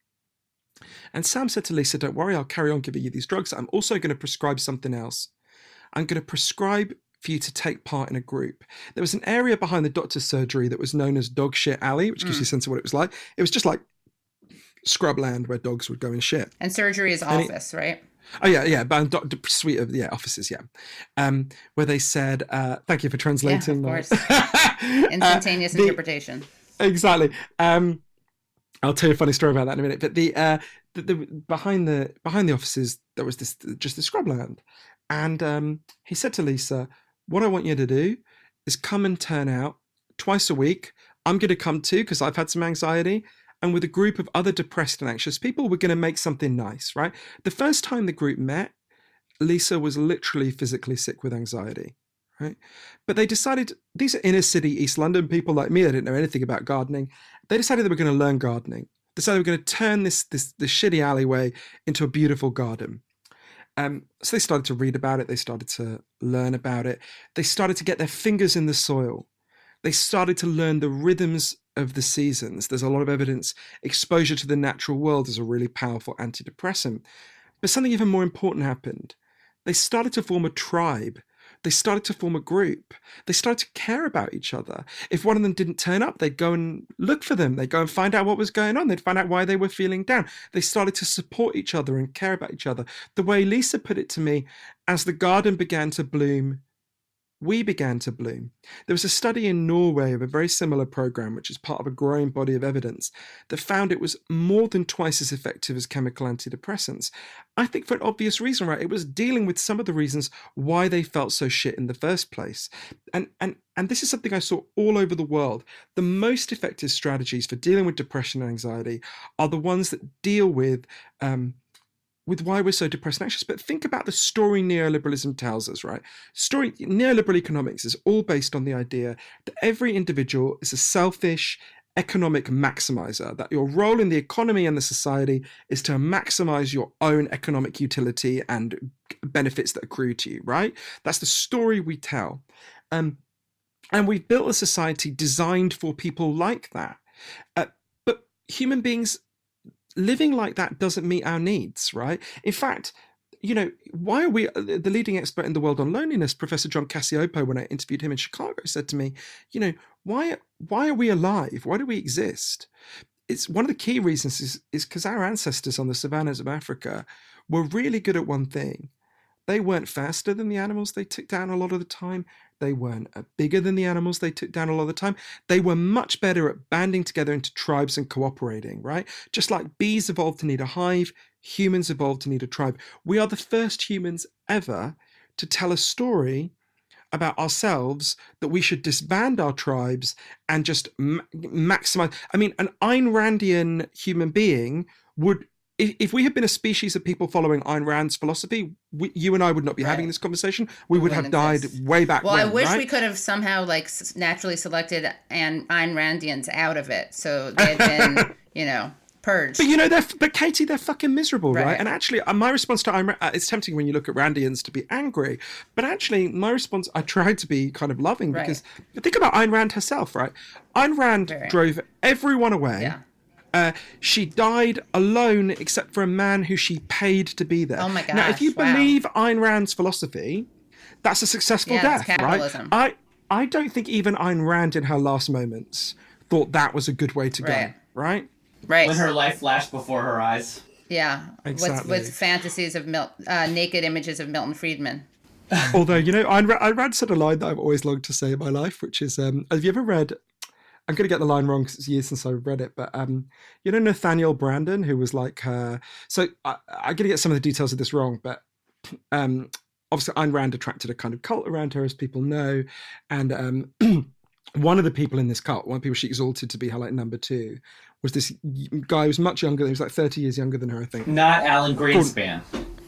And Sam said to Lisa, don't worry, I'll carry on giving you these drugs. I'm also going to prescribe something else. I'm going to prescribe for you to take part in a group. There was an area behind the doctor's surgery that was known as Dog Shit Alley, which gives you a sense of what it was like. It was just like scrubland where dogs would go and shit.
And surgery is office, right?
Oh, yeah, but suite of, offices, where they said, thank you for translating.
Yeah, of course. Instantaneous interpretation.
Exactly. I'll tell you a funny story about that in a minute. But the behind the offices, there was this scrubland. And he said to Lisa, what I want you to do is come and turn out twice a week. I'm going to come too because I've had some anxiety. and with a group of other depressed and anxious people, we're going to make something nice, right? The first time the group met, Lisa was literally physically sick with anxiety, right? But they decided, these are inner city East London people like me, they didn't know anything about gardening. They decided they were going to learn gardening. They decided they were going to turn this shitty alleyway into a beautiful garden. So they started to read about it. They started to learn about it. They started to get their fingers in the soil. They started to learn the rhythms of the seasons. There's a lot of evidence exposure to the natural world is a really powerful antidepressant. But something even more important happened. They started to form a tribe. They started to form a group. They started to care about each other. If one of them didn't turn up, they'd go and look for them. They'd go and find out what was going on. They'd find out why they were feeling down. They started to support each other and care about each other. The way Lisa put it to me, as the garden began to bloom, we began to bloom. There was a study in Norway of a very similar program, which is part of a growing body of evidence, that found it was more than twice as effective as chemical antidepressants. I think for an obvious reason, right? It was dealing with some of the reasons why they felt so shit in the first place. And this is something I saw all over the world. The most effective strategies for dealing with depression and anxiety are the ones that deal with why we're so depressed and anxious. But think about the story neoliberalism tells us, right? Neoliberal economics is all based on the idea that every individual is a selfish economic maximizer, that your role in the economy and the society is to maximize your own economic utility and benefits that accrue to you, right? That's the story we tell. And we've built a society designed for people like that. But human beings living like that doesn't meet our needs, right? In fact, why are we, the leading expert in the world on loneliness, Professor John Cacioppo, when I interviewed him in Chicago, said to me, why are we alive? Why do we exist? It's one of the key reasons is because our ancestors on the savannas of Africa were really good at one thing. They weren't faster than the animals they took down a lot of the time. They weren't bigger than the animals they took down a lot of the time. They were much better at banding together into tribes and cooperating, right? Just like bees evolved to need a hive, humans evolved to need a tribe. We are the first humans ever to tell a story about ourselves that we should disband our tribes and just maximize. I mean, an Ayn Randian human being would, if we had been a species of people following Ayn Rand's philosophy, you and I would not be having this conversation. We would have died way back when.
Well, I wish
right?
we could have somehow naturally selected Ayn Randians out of it, so they had been, purged.
But Katie, they're fucking miserable, right? And actually, my response to Ayn Rand, it's tempting when you look at Randians to be angry, but actually, my response, I tried to be kind of loving because think about Ayn Rand herself, right? Ayn Rand drove everyone away. Yeah. She died alone except for a man who she paid to be there.
Oh my gosh,
now, if you believe Ayn Rand's philosophy, that's a successful death, right? I don't think even Ayn Rand in her last moments thought that was a good way to go, right?
Right.
When her life flashed before her eyes.
Yeah,
exactly.
with fantasies of naked images of Milton Friedman.
Although, Ayn Rand said a line that I've always longed to say in my life, which is, have you ever read... I'm going to get the line wrong because it's years since I've read it, but Nathaniel Branden, who was like her... So I'm going to get some of the details of this wrong, but obviously Ayn Rand attracted a kind of cult around her, as people know, and one of the people in this cult, one of the people she exalted to be her number two, was this guy who was much younger. He was 30 years younger than her, I think.
Not Alan Greenspan.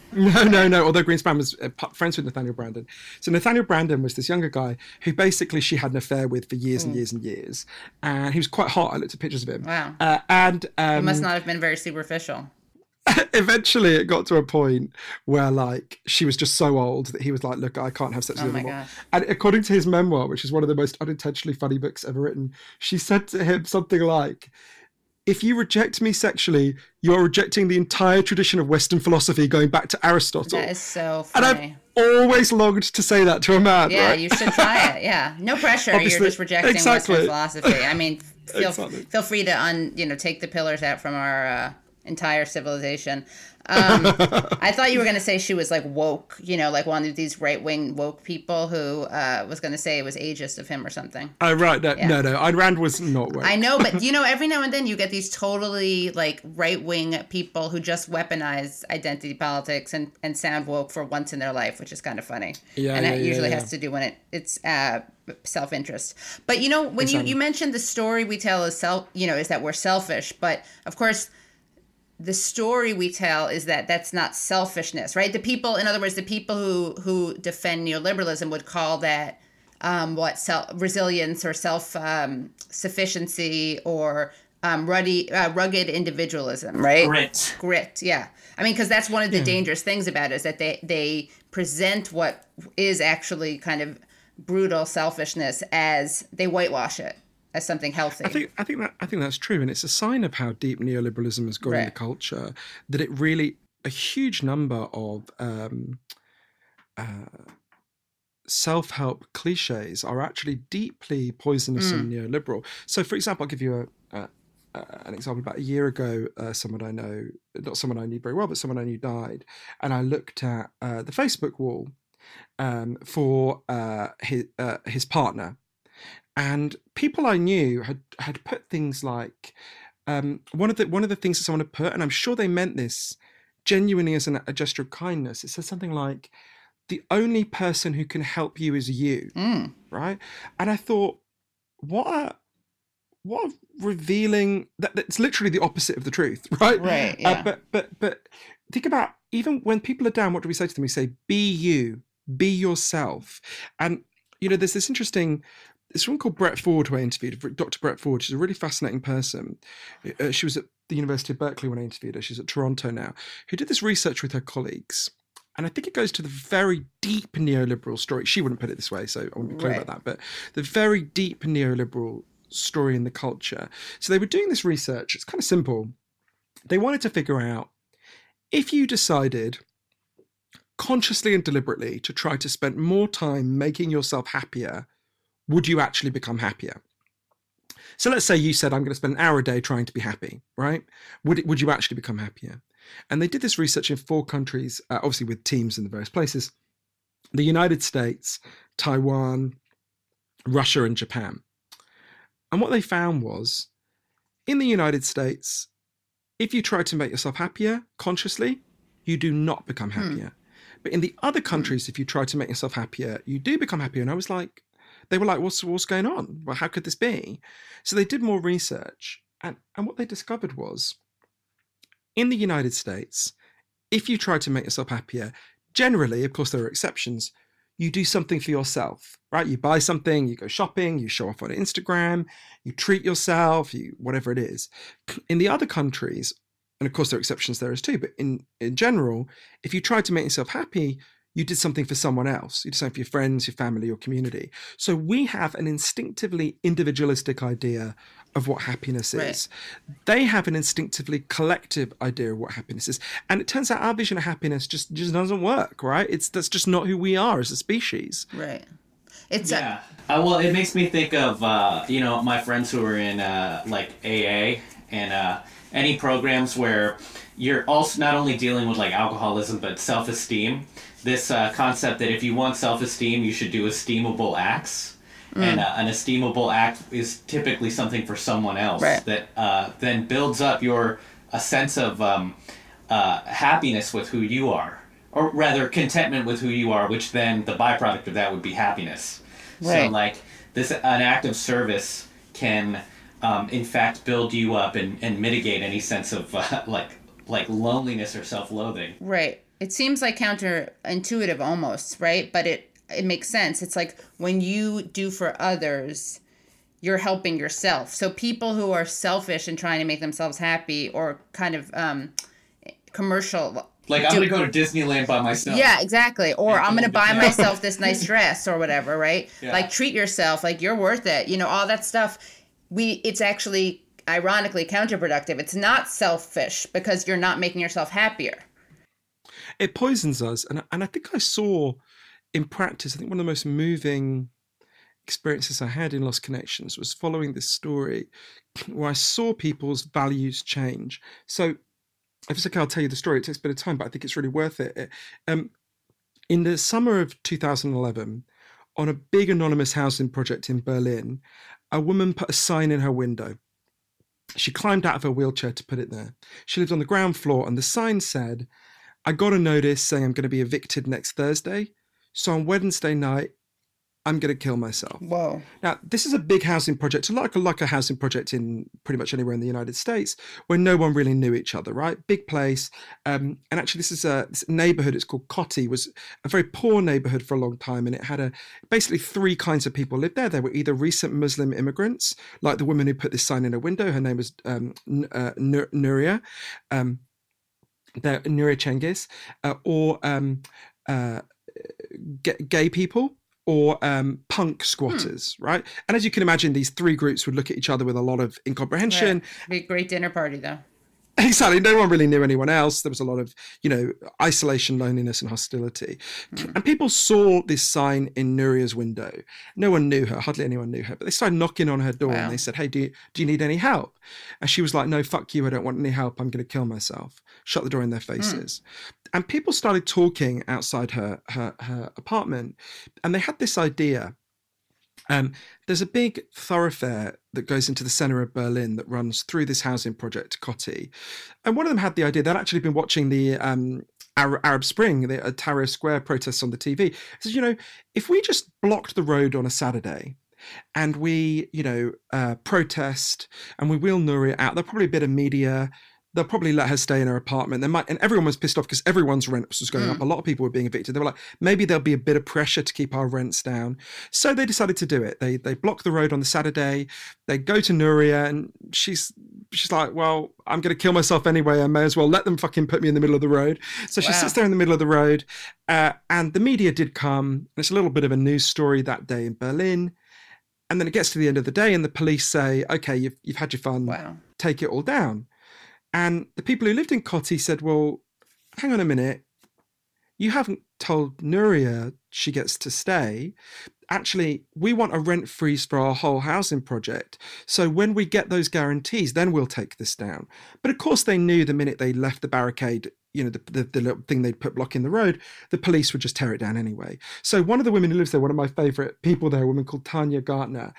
No. Although Greenspan was friends with Nathaniel Branden. So Nathaniel Branden was this younger guy who basically she had an affair with for years and years and years. And he was quite hot. I looked at pictures of him.
Wow.
He
must not have been very superficial.
Eventually it got to a point where she was just so old that he was like, look, I can't have sex with you anymore.
Gosh.
And according to his memoir, which is one of the most unintentionally funny books ever written, she said to him something like, if you reject me sexually, you're rejecting the entire tradition of Western philosophy going back to Aristotle.
That is so funny.
And I've always longed to say that to a man.
Yeah,
right?
You should try it. Yeah. No pressure.
Obviously,
you're just rejecting Western philosophy. I mean, feel free to take the pillars out from our entire civilization. I thought you were going to say she was like woke, like one of these right-wing woke people who was going to say it was ageist of him or something.
Oh, right. No, Ayn Rand was not woke.
I know, but every now and then you get these totally like right-wing people who just weaponize identity politics and sound woke for once in their life, which is kind of funny. And that usually has to do when it's self-interest. But when you mentioned the story we tell is is that we're selfish, but of course the story we tell is that that's not selfishness, right? In other words, the people who defend neoliberalism would call that resilience or self-sufficiency or rugged individualism, right? Grit, yeah. I mean, because that's one of the dangerous things about it, is that they present what is actually kind of brutal selfishness as they whitewash it as something healthy.
I think that's true, and it's a sign of how deep neoliberalism has gone in the culture, that it really, a huge number of self-help cliches are actually deeply poisonous and neoliberal. So, for example, I'll give you an example. About a year ago, someone I know, not someone I knew very well, but someone I knew died, and I looked at the Facebook wall for his partner. And people I knew had put things like one of the things that someone had put, and I'm sure they meant this genuinely as a gesture of kindness. It says something like, "The only person who can help you is you," right? And I thought, what a revealing. That's literally the opposite of the truth, right?
Right. Yeah.
But think about, even when people are down, what do we say to them? We say, "Be you, be yourself." And there's this interesting. This one called Brett Ford, who I interviewed, Dr. Brett Ford. She's a really fascinating person. She was at the University of Berkeley when I interviewed her. She's at Toronto now, who did this research with her colleagues. And I think it goes to the very deep neoliberal story. She wouldn't put it this way, so I want to be clear about that. But the very deep neoliberal story in the culture. So they were doing this research. It's kind of simple. They wanted to figure out, if you decided consciously and deliberately to try to spend more time making yourself happier, would you actually become happier? So let's say you said, I'm going to spend an hour a day trying to be happy, right? Would you actually become happier? And they did this research in 4 countries, obviously with teams in the various places: the United States, Taiwan, Russia, and Japan. And what they found was, in the United States, if you try to make yourself happier consciously, you do not become happier. But in the other countries, if you try to make yourself happier, you do become happier. And I was like, they were like, what's going on? Well, how could this be? So they did more research. And what they discovered was, in the United States, if you try to make yourself happier, generally, of course, there are exceptions, you do something for yourself, right? You buy something, you go shopping, you show off on Instagram, you treat yourself, whatever it is. In the other countries, and of course there are exceptions there as too, but in general, if you try to make yourself happy, you did something for someone else. You did something for your friends, your family, your community. So we have an instinctively individualistic idea of what happiness is. They have an instinctively collective idea of what happiness is. And it turns out our vision of happiness just doesn't work, right? That's just not who we are as a species.
Right.
Well, it makes me think of, my friends who are in like AA and any programs where you're also not only dealing with like alcoholism, but self-esteem. This concept that if you want self-esteem, you should do esteemable acts. And an esteemable act is typically something for someone else that then builds up a sense of happiness with who you are, or rather contentment with who you are, which then the byproduct of that would be happiness. So like an act of service can in fact build you up and mitigate any sense of like loneliness or self-loathing.
Right. It seems like counterintuitive almost, right? But it makes sense. It's like when you do for others, you're helping yourself. So people who are selfish and trying to make themselves happy, or kind of commercial.
Like, I'm going to go to Disneyland by myself.
Yeah, exactly. Or I'm going to buy myself this nice dress or whatever, right? Yeah. Like, treat yourself. Like, you're worth it. All that stuff. It's actually, ironically, counterproductive. It's not selfish because you're not making yourself happier.
It poisons us. And I think I saw in practice, I think one of the most moving experiences I had in Lost Connections was following this story where I saw people's values change. So if it's okay, I'll tell you the story. It takes a bit of time, but I think it's really worth it. In the summer of 2011, on a big anonymous housing project in Berlin, a woman put a sign in her window. She climbed out of her wheelchair to put it there. She lived on the ground floor, and the sign said, I got a notice saying I'm going to be evicted next Thursday. So on Wednesday night, I'm going to kill myself.
Whoa. Now,
this is a big housing project, like a housing project in pretty much anywhere in the United States, where no one really knew each other, right? Big place. And actually, this neighborhood, it's called Kotti, was a very poor neighborhood for a long time. And it had basically three kinds of people lived there. There were either recent Muslim immigrants, like the woman who put this sign in her window. Her name was Nuria. Nuria Cengiz, or gay people, or punk squatters, right? And as you can imagine, these three groups would look at each other with a lot of incomprehension.
Right. Be a great dinner party, though.
Exactly. No one really knew anyone else. There was a lot of, isolation, loneliness, and hostility. And people saw this sign in Nuria's window. No one knew her. Hardly anyone knew her. But they started knocking on her door and they said, hey, do you need any help? And she was like, no, fuck you. I don't want any help. I'm going to kill myself. Shut the door in their faces. And people started talking outside her apartment. And they had this idea. There's a big thoroughfare that goes into the center of Berlin that runs through this housing project, Kotti. And one of them had the idea, they'd actually been watching the Arab Spring, the Tahrir Square protests on the TV. It says, if we just blocked the road on a Saturday and we, protest and we wheel Nuria out, there'll probably be a bit of media. They'll probably let her stay in her apartment. And everyone was pissed off because everyone's rent was going up. A lot of people were being evicted. They were like, maybe there'll be a bit of pressure to keep our rents down. So they decided to do it. They block the road on the Saturday. They go to Nuria, and she's like, well, I'm going to kill myself anyway. I may as well let them fucking put me in the middle of the road. So she sits there in the middle of the road, and the media did come. It's a little bit of a news story that day in Berlin. And then it gets to the end of the day, and the police say, okay, you've had your fun. Wow. Take it all down. And the people who lived in Kotti said, well, hang on a minute. You haven't told Nuria she gets to stay. Actually, we want a rent freeze for our whole housing project. So when we get those guarantees, then we'll take this down. But of course, they knew the minute they left the barricade, the little thing they'd put blocking the road, the police would just tear it down anyway. So one of the women who lives there, one of my favorite people there, a woman called Tanya Gartner,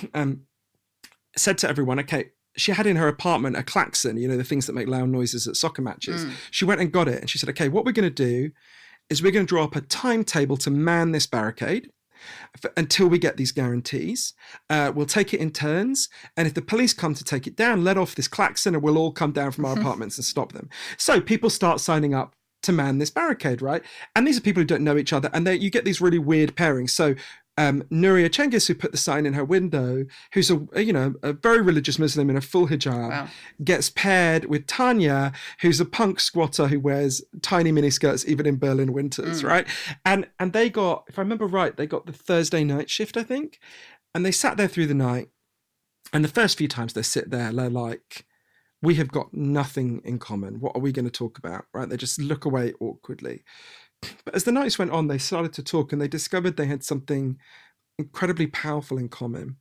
said to everyone, okay, she had in her apartment a klaxon, the things that make loud noises at soccer matches. She went and got it. And she said, okay, what we're going to do is we're going to draw up a timetable to man this barricade until we get these guarantees. We'll take it in turns. And if the police come to take it down, let off this klaxon and we'll all come down from our apartments and stop them. So people start signing up to man this barricade, right? And these are people who don't know each other. And you get these really weird pairings. So Nuria Cengiz, who put the sign in her window, who's a very religious Muslim in a full hijab, gets paired with Tanya, who's a punk squatter who wears tiny miniskirts even in Berlin winters, right? And they got, if I remember right, they got the Thursday night shift, I think, and they sat there through the night. And the first few times they sit there, they're like, we have got nothing in common. What are we going to talk about, right? They just look away awkwardly. But as the nights went on, they started to talk and they discovered they had something incredibly powerful in common.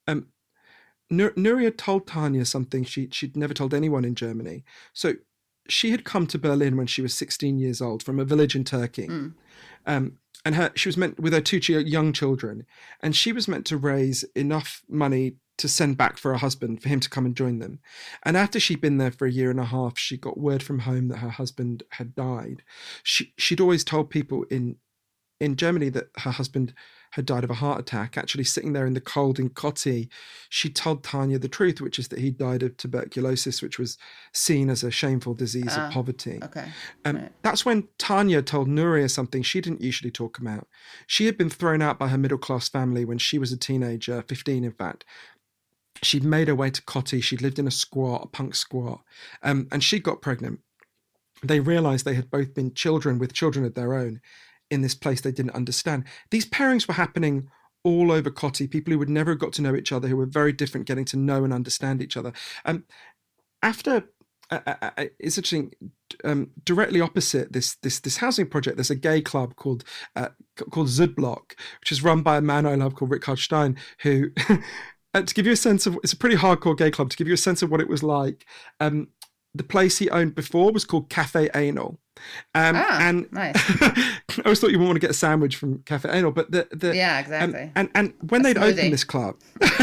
Nuria told Tanya something she'd never told anyone in Germany. So she had come to Berlin when she was 16 years old from a village in Turkey. And she was meant with her two young children. And she was meant to raise enough money to send back for her husband, for him to come and join them. And after she'd been there for a year and a half, she got word from home that her husband had died. She'd always told people in Germany that her husband had died of a heart attack. Actually, sitting there in the cold in Kotti, she told Tanya the truth, which is that he died of tuberculosis, which was seen as a shameful disease of poverty.
Okay.
Right. That's when Tanya told Nuria something she didn't usually talk about. She had been thrown out by her middle-class family when she was a teenager, 15 in fact. She'd made her way to Kotti. She'd lived in a punk squat, and she got pregnant. They realized they had both been children with children of their own in this place they didn't understand. These pairings were happening all over Kotti, people who would never have got to know each other, who were very different, getting to know and understand each other. After it's interesting, directly opposite this housing project, there's a gay club called Südblock, which is run by a man I love called Richard Stein, who... to give you a sense of, it's a pretty hardcore gay club, to give you a sense of what it was like. the place he owned before was called Cafe Anal. And
nice.
I always thought you wouldn't want to get a sandwich from Cafe Anal, but
yeah, exactly.
And when they'd opened this club,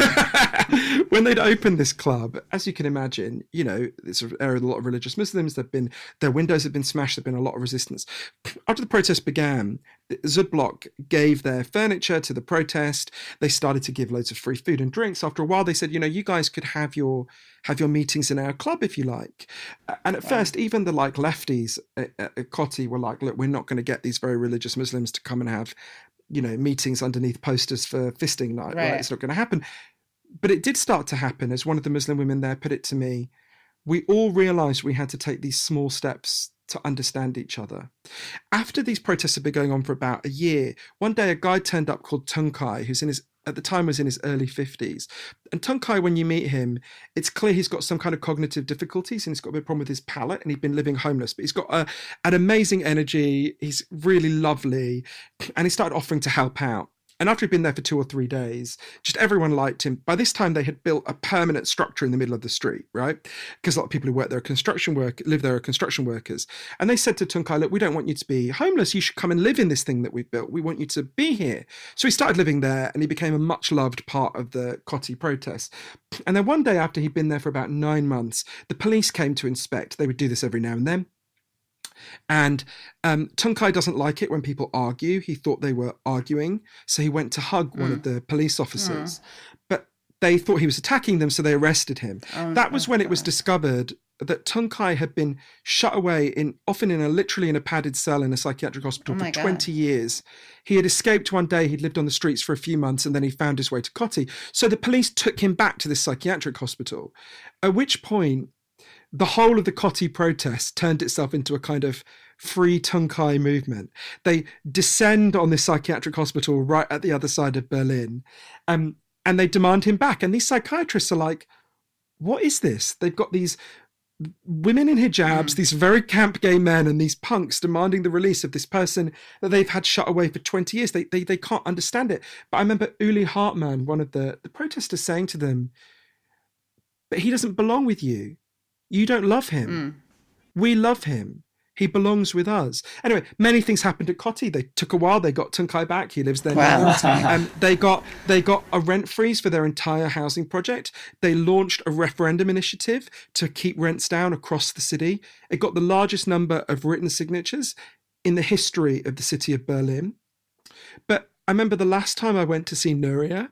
as you can imagine, you know, it's an area with a lot of religious Muslims. Their windows have been smashed. There've been a lot of resistance. After the protest began, Zuidblok gave their furniture to the protest. They started to give loads of free food and drinks. After a while, they said, you know, you guys could have your meetings in our club if you like. And at first, even the like lefties at Kotti were like, look, we're not going to get these very religious Muslims to come and have, you know, meetings underneath posters for fisting night. Right? It's not going to happen. But it did start to happen. As one of the Muslim women there put it to me, we all realized we had to take these small steps to understand each other. After these protests had been going on for about a year, one day a guy turned up called Tunkai, who's at the time was in his early 50s. And Tunkai, when you meet him, it's clear he's got some kind of cognitive difficulties and he's got a bit of a problem with his palate and he'd been living homeless. But he's got an amazing energy. He's really lovely. And he started offering to help out. And after he'd been there for 2 or 3 days, just everyone liked him. By this time, they had built a permanent structure in the middle of the street, right? Because a lot of people who work there live there are construction workers. And they said to Tunkai, look, we don't want you to be homeless. You should come and live in this thing that we've built. We want you to be here. So he started living there and he became a much loved part of the Kotti protests. And then one day after he'd been there for about 9 months, the police came to inspect. They would do this every now and then. And Tunkai doesn't like it when people argue. He thought they were arguing. So he went to hug one of the police officers. But they thought he was attacking them, so they arrested him. That was when it was discovered that Tunkai had been shut away often literally in a padded cell in a psychiatric hospital for 20 years. He had escaped one day. He'd lived on the streets for a few months and then he found his way to Kotti. So the police took him back to this psychiatric hospital, at which point the whole of the Kotti protest turned itself into a kind of free Tunkai movement. They descend on this psychiatric hospital right at the other side of Berlin, and they demand him back. And these psychiatrists are like, what is this? They've got these women in hijabs, these very camp gay men and these punks demanding the release of this person that they've had shut away for 20 years. They can't understand it. But I remember Uli Hartmann, one of the protesters, saying to them, but he doesn't belong with you. You don't love him. We love him. He belongs with us. Anyway, many things happened at Kotti. They took a while. They got Tunkai back. He lives there now. They got a rent freeze for their entire housing project. They launched a referendum initiative to keep rents down across the city. It got the largest number of written signatures in the history of the city of Berlin. But I remember the last time I went to see Nuria,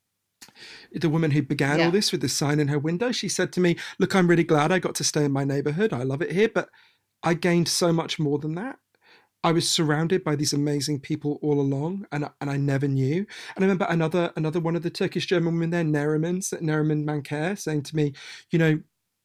the woman who began all this with the sign in her window, she said to me, look, I'm really glad I got to stay in my neighborhood. I love it here, but I gained so much more than that. I was surrounded by these amazing people all along, and I never knew. And I remember another one of the Turkish German women there, Neriman Manker, saying to me, you know,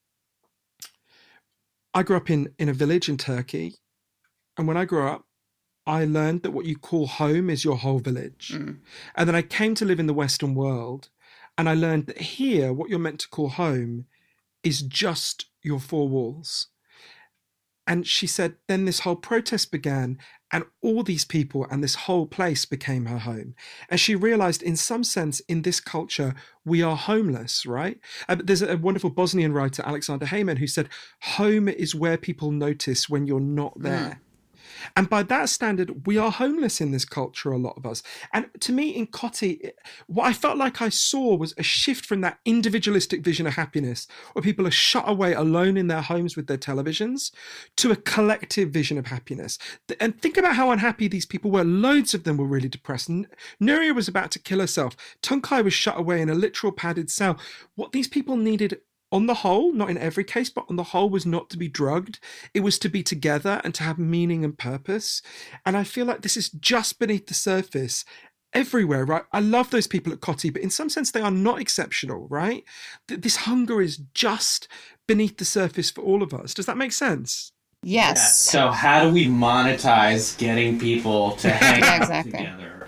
I grew up in a village in Turkey, and when I grew up, I learned that what you call home is your whole village. And then I came to live in the Western world, and I learned that here, what you're meant to call home is just your 4 walls. And she said, then this whole protest began and all these people and this whole place became her home. And she realized in some sense, in this culture, we are homeless, right? There's a wonderful Bosnian writer, Alexander Heyman, who said, home is where people notice when you're not there. And by that standard, we are homeless in this culture, a lot of us. And to me, in Kotti, what I felt like I saw was a shift from that individualistic vision of happiness, where people are shut away alone in their homes with their televisions, to a collective vision of happiness. And think about how unhappy these people were. Loads of them were really depressed. Nuria was about to kill herself. Tunkai was shut away in a literal padded cell. What these people needed, on the whole, not in every case, but on the whole, was not to be drugged. It was to be together and to have meaning and purpose. And I feel like this is just beneath the surface everywhere, right? I love those people at Kotti, but in some sense, they are not exceptional, right? This hunger is just beneath the surface for all of us. Does that make sense?
Yes.
Yeah. So how do we monetize getting people to hang out together?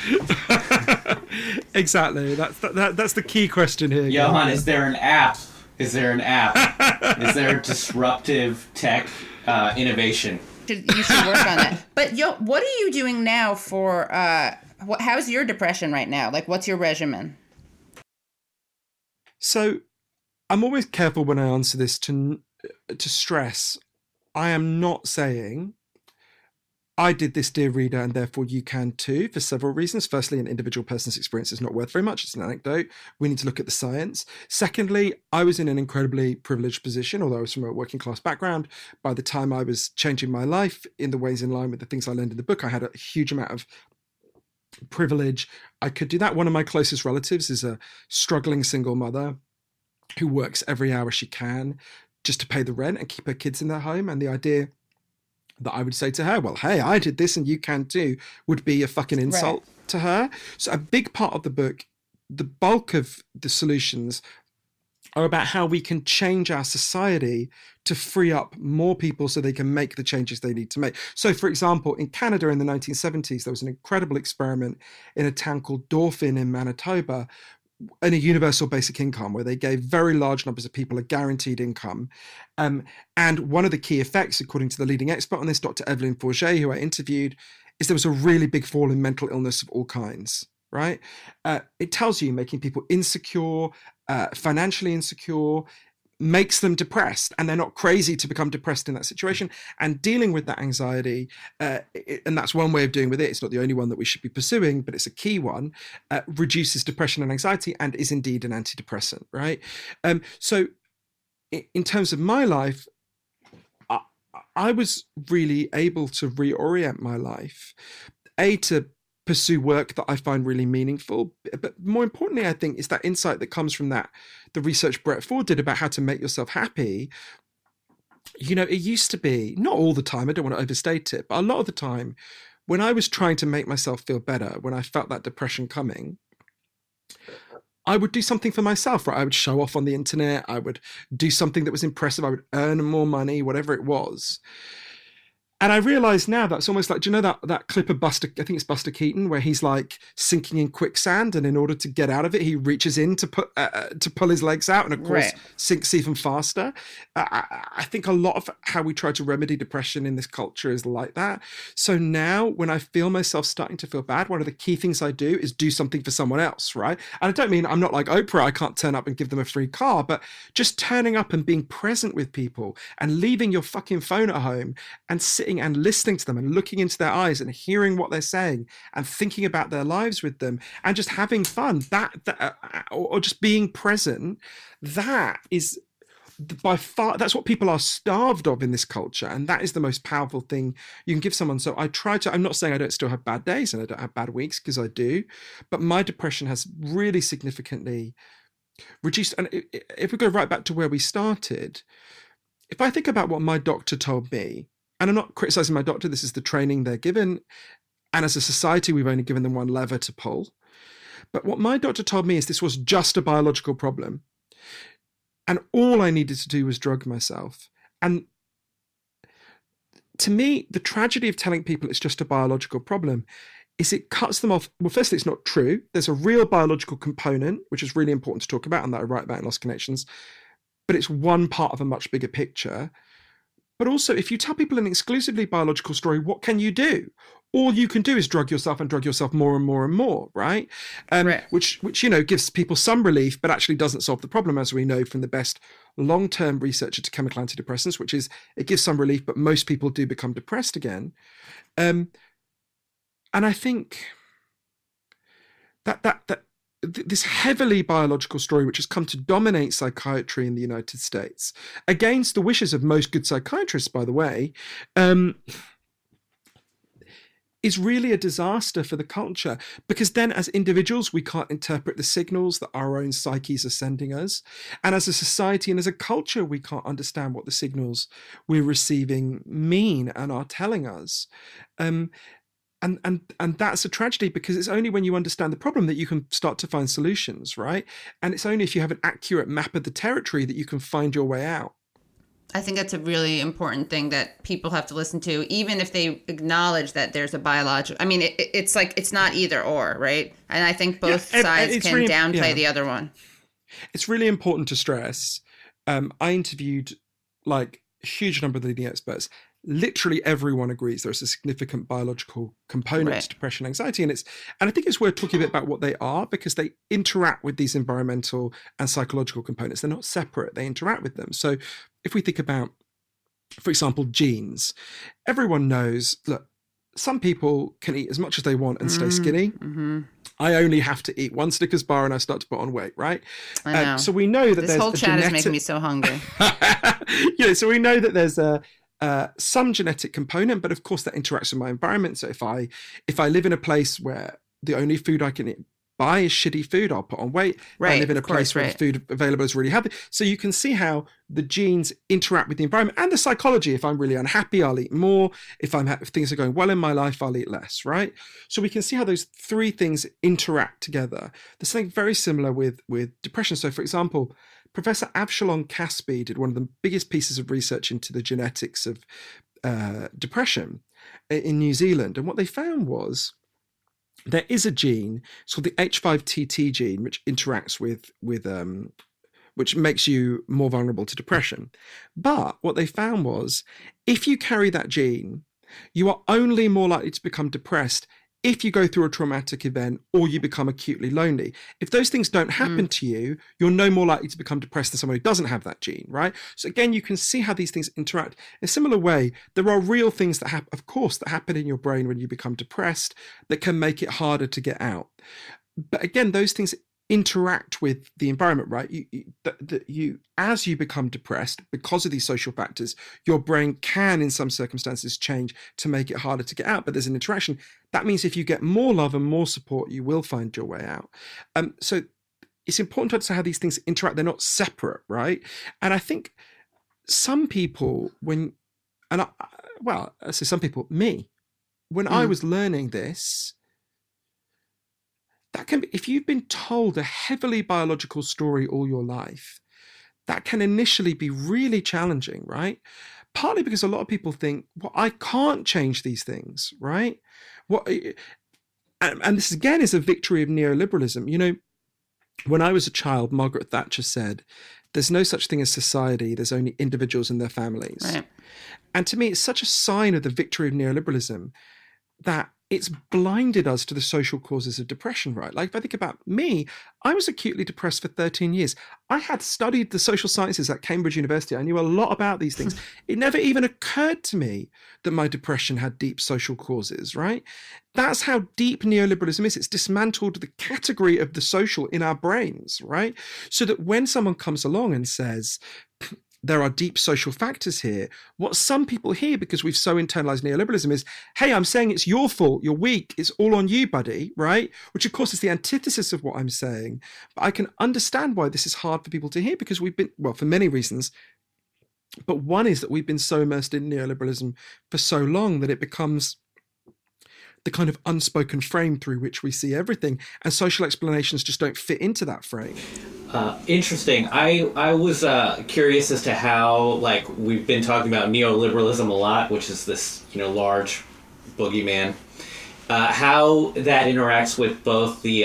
Exactly. That's the key question here.
Johan, is there an app? Is there Is there disruptive tech innovation?
You should work on that. But what are you doing now for, how's your depression right now? Like, what's your regimen?
So I'm always careful when I answer this to to stress, I am not saying I did this, dear reader, and therefore you can too, for several reasons. Firstly, an individual person's experience is not worth very much. It's an anecdote. We need to look at the science. Secondly, I was in an incredibly privileged position, although I was from a working class background. By the time I was changing my life in the ways in line with the things I learned in the book, I had a huge amount of privilege. I could do that. One of my closest relatives is a struggling single mother who works every hour she can just to pay the rent and keep her kids in their home. And the idea that I would say to her, well, hey, I did this and you can too, would be a fucking insult to her. So a big part of the book, the bulk of the solutions are about how we can change our society to free up more people so they can make the changes they need to make. So, for example, in Canada in the 1970s, there was an incredible experiment in a town called Dauphin in Manitoba, in a universal basic income, where they gave very large numbers of people a guaranteed income. And one of the key effects, according to the leading expert on this, Dr. Evelyn Forget, who I interviewed, is there was a really big fall in mental illness of all kinds, right? It tells you making people insecure, financially insecure, makes them depressed, and they're not crazy to become depressed in that situation. And dealing with that anxiety, and that's one way of doing with it, it's not the only one that we should be pursuing, but it's a key one, reduces depression and anxiety and is indeed an antidepressant, right? So in terms of my life, I was really able to reorient my life, to pursue work that I find really meaningful. But more importantly, I think, is that insight that comes from that, the research Brett Ford did about how to make yourself happy. You know, it used to be, not all the time, I don't want to overstate it, but a lot of the time, when I was trying to make myself feel better, when I felt that depression coming, I would do something for myself, right? I would show off on the internet. I would do something that was impressive. I would earn more money, whatever it was. And I realize now that's almost like, do you know that clip of Buster, I think it's Buster Keaton, where he's like sinking in quicksand, and in order to get out of it, he reaches in to pull his legs out, and of course sinks even faster. I think a lot of how we try to remedy depression in this culture is like that. So now when I feel myself starting to feel bad, one of the key things I do is do something for someone else, right? And I don't mean I'm not like Oprah, I can't turn up and give them a free car, but just turning up and being present with people and leaving your fucking phone at home and sitting and listening to them and looking into their eyes and hearing what they're saying and thinking about their lives with them and just having fun, or just being present, that is by far, that's what people are starved of in this culture, and that is the most powerful thing you can give someone. So I try to, I'm not saying I don't still have bad days and I don't have bad weeks, because I do, but my depression has really significantly reduced. And if we go right back to where we started, if I think about what my doctor told me, and I'm not criticizing my doctor, this is the training they're given, and as a society, we've only given them one lever to pull. But what my doctor told me is this was just a biological problem. And all I needed to do was drug myself. And to me, the tragedy of telling people it's just a biological problem is it cuts them off. Well, firstly, it's not true. There's a real biological component, which is really important to talk about, and that I write about in Lost Connections. But it's one part of a much bigger picture. But also, if you tell people an exclusively biological story, what can you do? All you can do is drug yourself and drug yourself more and more and more, right? Which you know, gives people some relief, but actually doesn't solve the problem, as we know from the best long-term research into chemical antidepressants, which is it gives some relief, but most people do become depressed again. And I think that this heavily biological story, which has come to dominate psychiatry in the United States, against the wishes of most good psychiatrists, by the way, is really a disaster for the culture, because then as individuals, we can't interpret the signals that our own psyches are sending us. And as a society and as a culture, we can't understand what the signals we're receiving mean and are telling us. And that's a tragedy, because it's only when you understand the problem that you can start to find solutions, right? And it's only if you have an accurate map of the territory that you can find your way out.
I think that's a really important thing that people have to listen to, even if they acknowledge that there's a biological. I mean, it's like it's not either or, right? And I think both sides can really downplay the other one.
It's really important to stress. I interviewed like a huge number of the leading experts. literally everyone agrees there's a significant biological component to depression and anxiety. And I think it's worth talking a bit about what they are, because they interact with these environmental and psychological components. They're not separate, they interact with them. So if we think about, for example, genes, everyone knows, look, some people can eat as much as they want and stay skinny. Mm-hmm. I only have to eat one Snickers bar and I start to put on weight, right?
I know.
So we know that
this whole chat is making me so hungry.
So we know that there's some genetic component, but of course that interacts with my environment. So if I live in a place where the only food I can buy is shitty food, I'll put on weight.
Right,
I live in a place where the food available is really healthy. So you can see how the genes interact with the environment and the psychology. If I'm really unhappy, I'll eat more. If things are going well in my life, I'll eat less, right? So we can see how those three things interact together. There's something very similar with depression. So for example, Professor Avshalom Caspi did one of the biggest pieces of research into the genetics of depression in New Zealand. And what they found was there is a gene, it's called the H5TT gene, which interacts with which makes you more vulnerable to depression. But what they found was, if you carry that gene, you are only more likely to become depressed if you go through a traumatic event or you become acutely lonely. If those things don't happen to you, you're no more likely to become depressed than someone who doesn't have that gene, right? So again, you can see how these things interact. In a similar way, there are real things that happen, of course, that happen in your brain when you become depressed that can make it harder to get out. But again, those things interact with the environment, right? You as you become depressed, because of these social factors, your brain can in some circumstances change to make it harder to get out, but there's an interaction. That means if you get more love and more support, you will find your way out. So it's important to understand how these things interact. They're not separate, right? And I think some people, me, when I was learning this, that can be, if you've been told a heavily biological story all your life, that can initially be really challenging, right? Partly because a lot of people think, well, I can't change these things, right? And this again is a victory of neoliberalism. You know, when I was a child, Margaret Thatcher said, there's no such thing as society, there's only individuals and their families. Right. And to me, it's such a sign of the victory of neoliberalism that it's blinded us to the social causes of depression, right? Like if I think about me, I was acutely depressed for 13 years. I had studied the social sciences at Cambridge University. I knew a lot about these things. It never even occurred to me that my depression had deep social causes, right? That's how deep neoliberalism is. It's dismantled the category of the social in our brains, right? So that when someone comes along and says, there are deep social factors here, what some people hear, because we've so internalized neoliberalism, is, hey, I'm saying it's your fault, you're weak, it's all on you, buddy, right? Which of course is the antithesis of what I'm saying. But I can understand why this is hard for people to hear, because we've been, well, for many reasons, but one is that we've been so immersed in neoliberalism for so long that it becomes the kind of unspoken frame through which we see everything, and social explanations just don't fit into that frame.
Interesting. I was curious as to how, like, we've been talking about neoliberalism a lot, which is this, large boogeyman, how that interacts with both the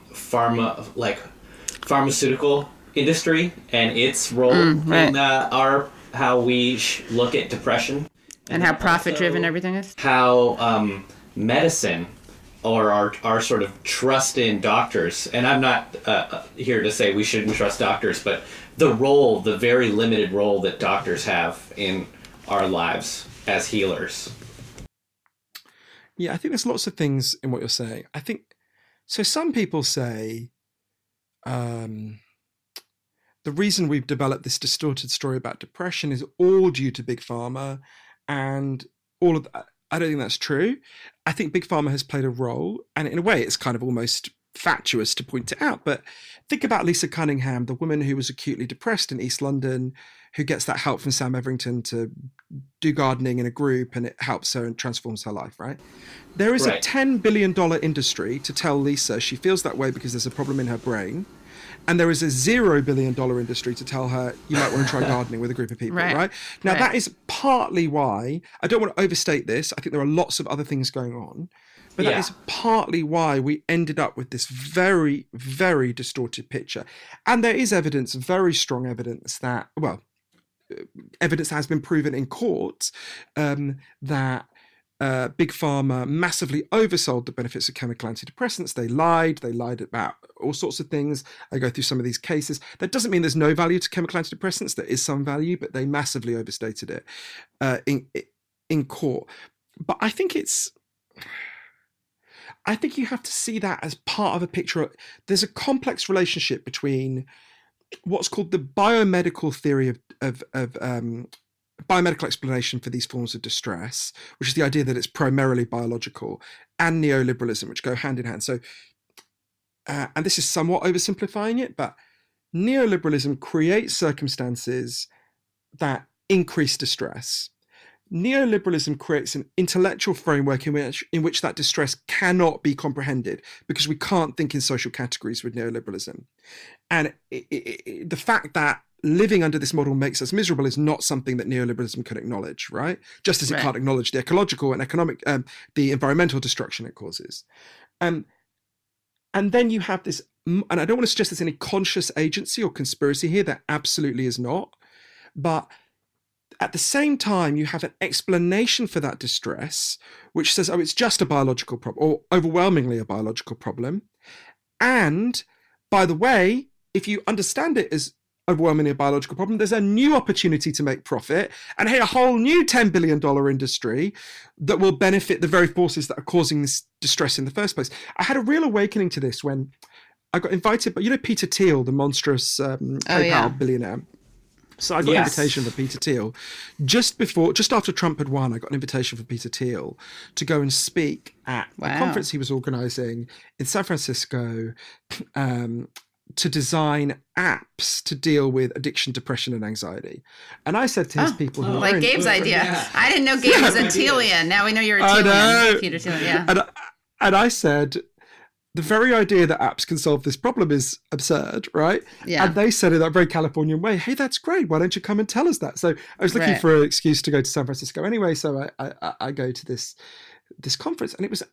pharmaceutical industry and its role in how we look at depression.
And how profit-driven everything is.
How medicine, or our sort of trust in doctors, and I'm not here to say we shouldn't trust doctors, but the very limited role that doctors have in our lives as healers.
Yeah, I think there's lots of things in what you're saying. I think, so some people say the reason we've developed this distorted story about depression is all due to Big Pharma and all of that. I don't think that's true. I think Big Pharma has played a role, and in a way it's kind of almost fatuous to point it out, but think about Lisa Cunningham, the woman who was acutely depressed in East London, who gets that help from Sam Everington to do gardening in a group, and it helps her and transforms her life, right? There is a $10 billion industry to tell Lisa she feels that way because there's a problem in her brain. And there is a $0 billion industry to tell her you might want to try gardening with a group of people, right? Now, that is partly why, I don't want to overstate this, I think there are lots of other things going on, but that is partly why we ended up with this very, very distorted picture. And there is evidence, very strong evidence that, well, evidence has been proven in court that Big Pharma massively oversold the benefits of chemical antidepressants. They lied about all sorts of things. I go through some of these cases. That doesn't mean there's no value to chemical antidepressants. There is some value, but they massively overstated it in court. But I think you have to see that as part of a picture. There's a complex relationship between what's called the biomedical theory of biomedical explanation for these forms of distress, which is the idea that it's primarily biological, and neoliberalism, which go hand in hand. So, and this is somewhat oversimplifying it, but neoliberalism creates circumstances that increase distress. Neoliberalism creates an intellectual framework in which that distress cannot be comprehended, because we can't think in social categories with neoliberalism. And the fact that living under this model makes us miserable is not something that neoliberalism can acknowledge, right? Just as it can't acknowledge the ecological and economic, the environmental destruction it causes. And then you have this, and I don't want to suggest there's any conscious agency or conspiracy here. There absolutely is not. But at the same time, you have an explanation for that distress, which says, oh, it's just a biological problem, or overwhelmingly a biological problem. And by the way, if you understand it as overwhelmingly a biological problem, there's a new opportunity to make profit, and hey, a whole new $10 billion industry that will benefit the very forces that are causing this distress in the first place. I had a real awakening to this when I got invited, but you know Peter Thiel, the monstrous PayPal billionaire. So I got an invitation for Peter Thiel. Just after Trump had won, I got an invitation for Peter Thiel to go and speak at a conference he was organising in San Francisco to design apps to deal with addiction, depression, and anxiety. And I said to his people...
like Gabe's idea. Yeah. I didn't know Gabe was a Thielian. Now we know you're a Thielian. Peter Thiel, yeah.
And I said... the very idea that apps can solve this problem is absurd, right? Yeah. And they said in that very Californian way, hey, that's great. Why don't you come and tell us that? So I was looking for an excuse to go to San Francisco anyway. So I go to this conference, and it was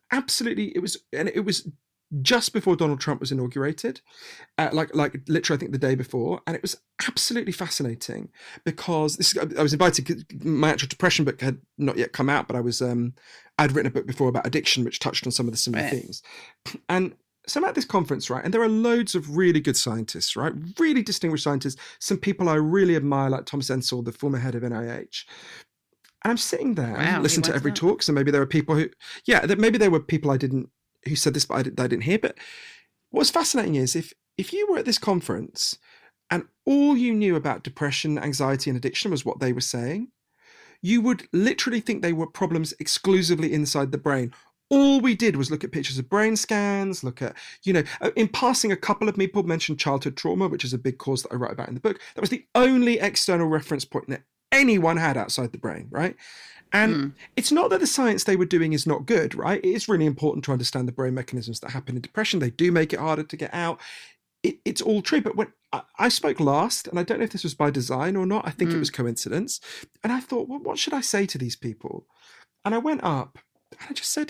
just before Donald Trump was inaugurated, like literally I think the day before. And it was absolutely fascinating because I was invited, my actual depression book had not yet come out, but I'd written a book before about addiction, which touched on some of the similar themes. And so I'm at this conference, right? And there are loads of really good scientists, right? Really distinguished scientists. Some people I really admire, like Thomas Ensel, the former head of NIH. And I'm sitting there and listening to every talk. So maybe there were people maybe there were people who said this, but I didn't hear. But what's fascinating is if you were at this conference and all you knew about depression, anxiety, and addiction was what they were saying, you would literally think they were problems exclusively inside the brain. All we did was look at pictures of brain scans, look at, in passing, a couple of people mentioned childhood trauma, which is a big cause that I write about in the book. That was the only external reference point that anyone had outside the brain, right? And it's not that the science they were doing is not good, right? It is really important to understand the brain mechanisms that happen in depression. They do make it harder to get out. It's all true. But when I spoke last, and I don't know if this was by design or not, I think it was coincidence. And I thought, well, what should I say to these people? And I went up and I just said,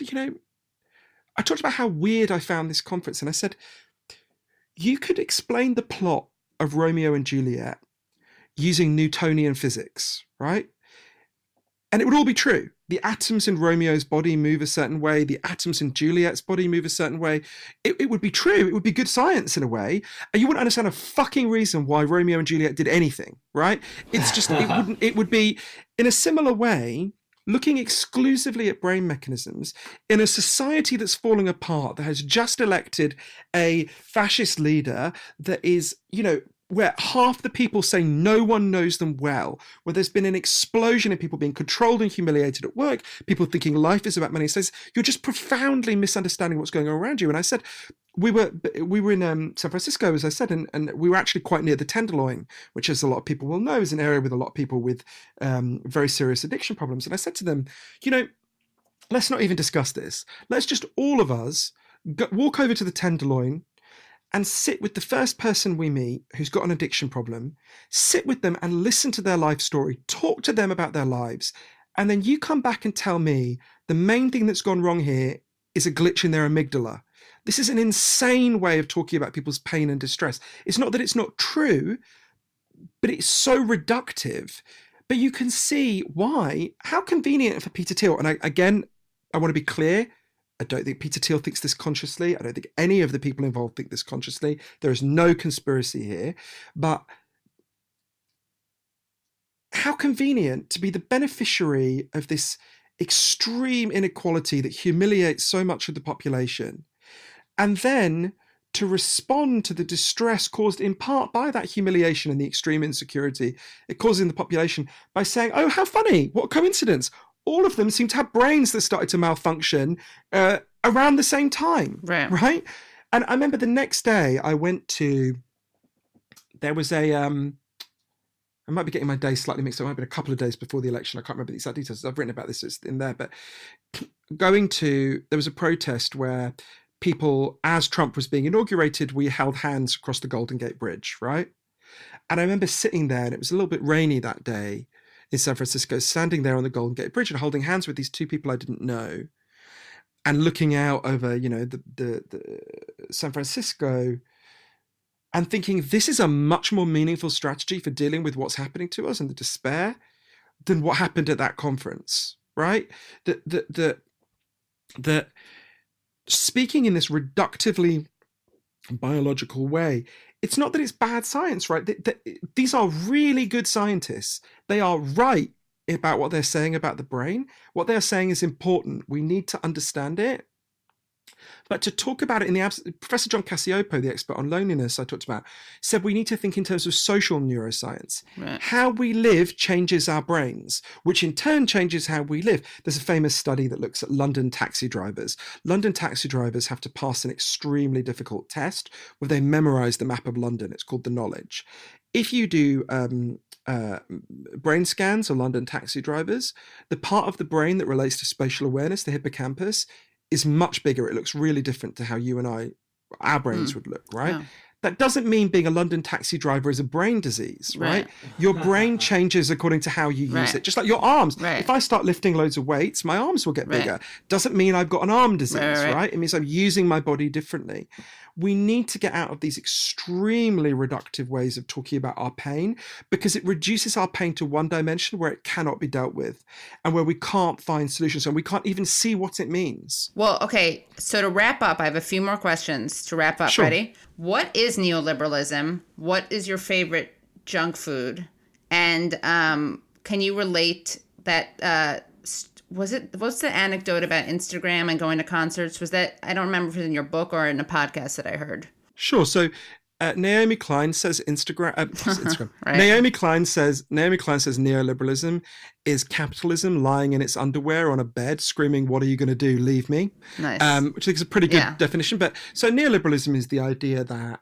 I talked about how weird I found this conference. And I said, you could explain the plot of Romeo and Juliet using Newtonian physics, right? And it would all be true. The atoms in Romeo's body move a certain way. The atoms in Juliet's body move a certain way. It would be true. It would be good science in a way. And you wouldn't understand a fucking reason why Romeo and Juliet did anything, right? It's just, it would be, in a similar way, looking exclusively at brain mechanisms in a society that's falling apart, that has just elected a fascist leader that is, where half the people say no one knows them well, where there's been an explosion in people being controlled and humiliated at work, people thinking life is about money. Says you're just profoundly misunderstanding what's going on around you. And I said, we were in San Francisco, as I said, and we were actually quite near the Tenderloin, which, as a lot of people will know, is an area with a lot of people with very serious addiction problems. And I said to them, let's not even discuss this. Let's just all of us walk over to the Tenderloin and sit with the first person we meet who's got an addiction problem, sit with them and listen to their life story, talk to them about their lives, and then you come back and tell me the main thing that's gone wrong here is a glitch in their amygdala. This is an insane way of talking about people's pain and distress. It's not that it's not true, but it's so reductive. But you can see why. How convenient for Peter Thiel. And I want to be clear. I don't think Peter Thiel thinks this consciously. I don't think any of the people involved think this consciously. There is no conspiracy here. But how convenient to be the beneficiary of this extreme inequality that humiliates so much of the population, and then to respond to the distress caused in part by that humiliation and the extreme insecurity it causes in the population by saying, oh, how funny, what a coincidence. All of them seem to have brains that started to malfunction around the same time, right? And I remember the next day I went to, there was a, I might be getting my days slightly mixed up. It might have been a couple of days before the election. I can't remember the exact details. I've written about this, it's in there. But there was a protest where people, as Trump was being inaugurated, we held hands across the Golden Gate Bridge, right? And I remember sitting there, and it was a little bit rainy that day in San Francisco, standing there on the Golden Gate Bridge and holding hands with these two people I didn't know, and looking out over, the San Francisco, and thinking this is a much more meaningful strategy for dealing with what's happening to us and the despair than what happened at that conference, right? That speaking in this reductively biological way, it's not that it's bad science, right? These are really good scientists. They are right about what they're saying about the brain. What they're saying is important. We need to understand it. But to talk about it in the absence, Professor John Cacioppo, the expert on loneliness I talked about, said we need to think in terms of social neuroscience. Right. How we live changes our brains, which in turn changes how we live. There's a famous study that looks at London taxi drivers. London taxi drivers have to pass an extremely difficult test where they memorize the map of London. It's called the Knowledge. If you do brain scans of London taxi drivers, the part of the brain that relates to spatial awareness, the hippocampus, is much bigger. It looks really different to how you and our brains would look, right? Yeah. That doesn't mean being a London taxi driver is a brain disease, right? Your brain changes according to how you use it, just like your arms. Right. If I start lifting loads of weights, my arms will get bigger. Doesn't mean I've got an arm disease, right? It means I'm using my body differently. We need to get out of these extremely reductive ways of talking about our pain, because it reduces our pain to one dimension where it cannot be dealt with and where we can't find solutions and we can't even see what it means.
Well, okay. So to wrap up, I have a few more questions to wrap up. Sure. Ready? What is neoliberalism? What is your favorite junk food? And can you relate that? What's the anecdote about Instagram and going to concerts? Was that, I don't remember if it was in your book or in a podcast that I heard.
Sure. So Naomi Klein says Instagram. Right. Naomi Klein says neoliberalism is capitalism lying in its underwear on a bed screaming, "What are you going to do? Leave me." Nice. Which I think is a pretty good definition. But so neoliberalism is the idea that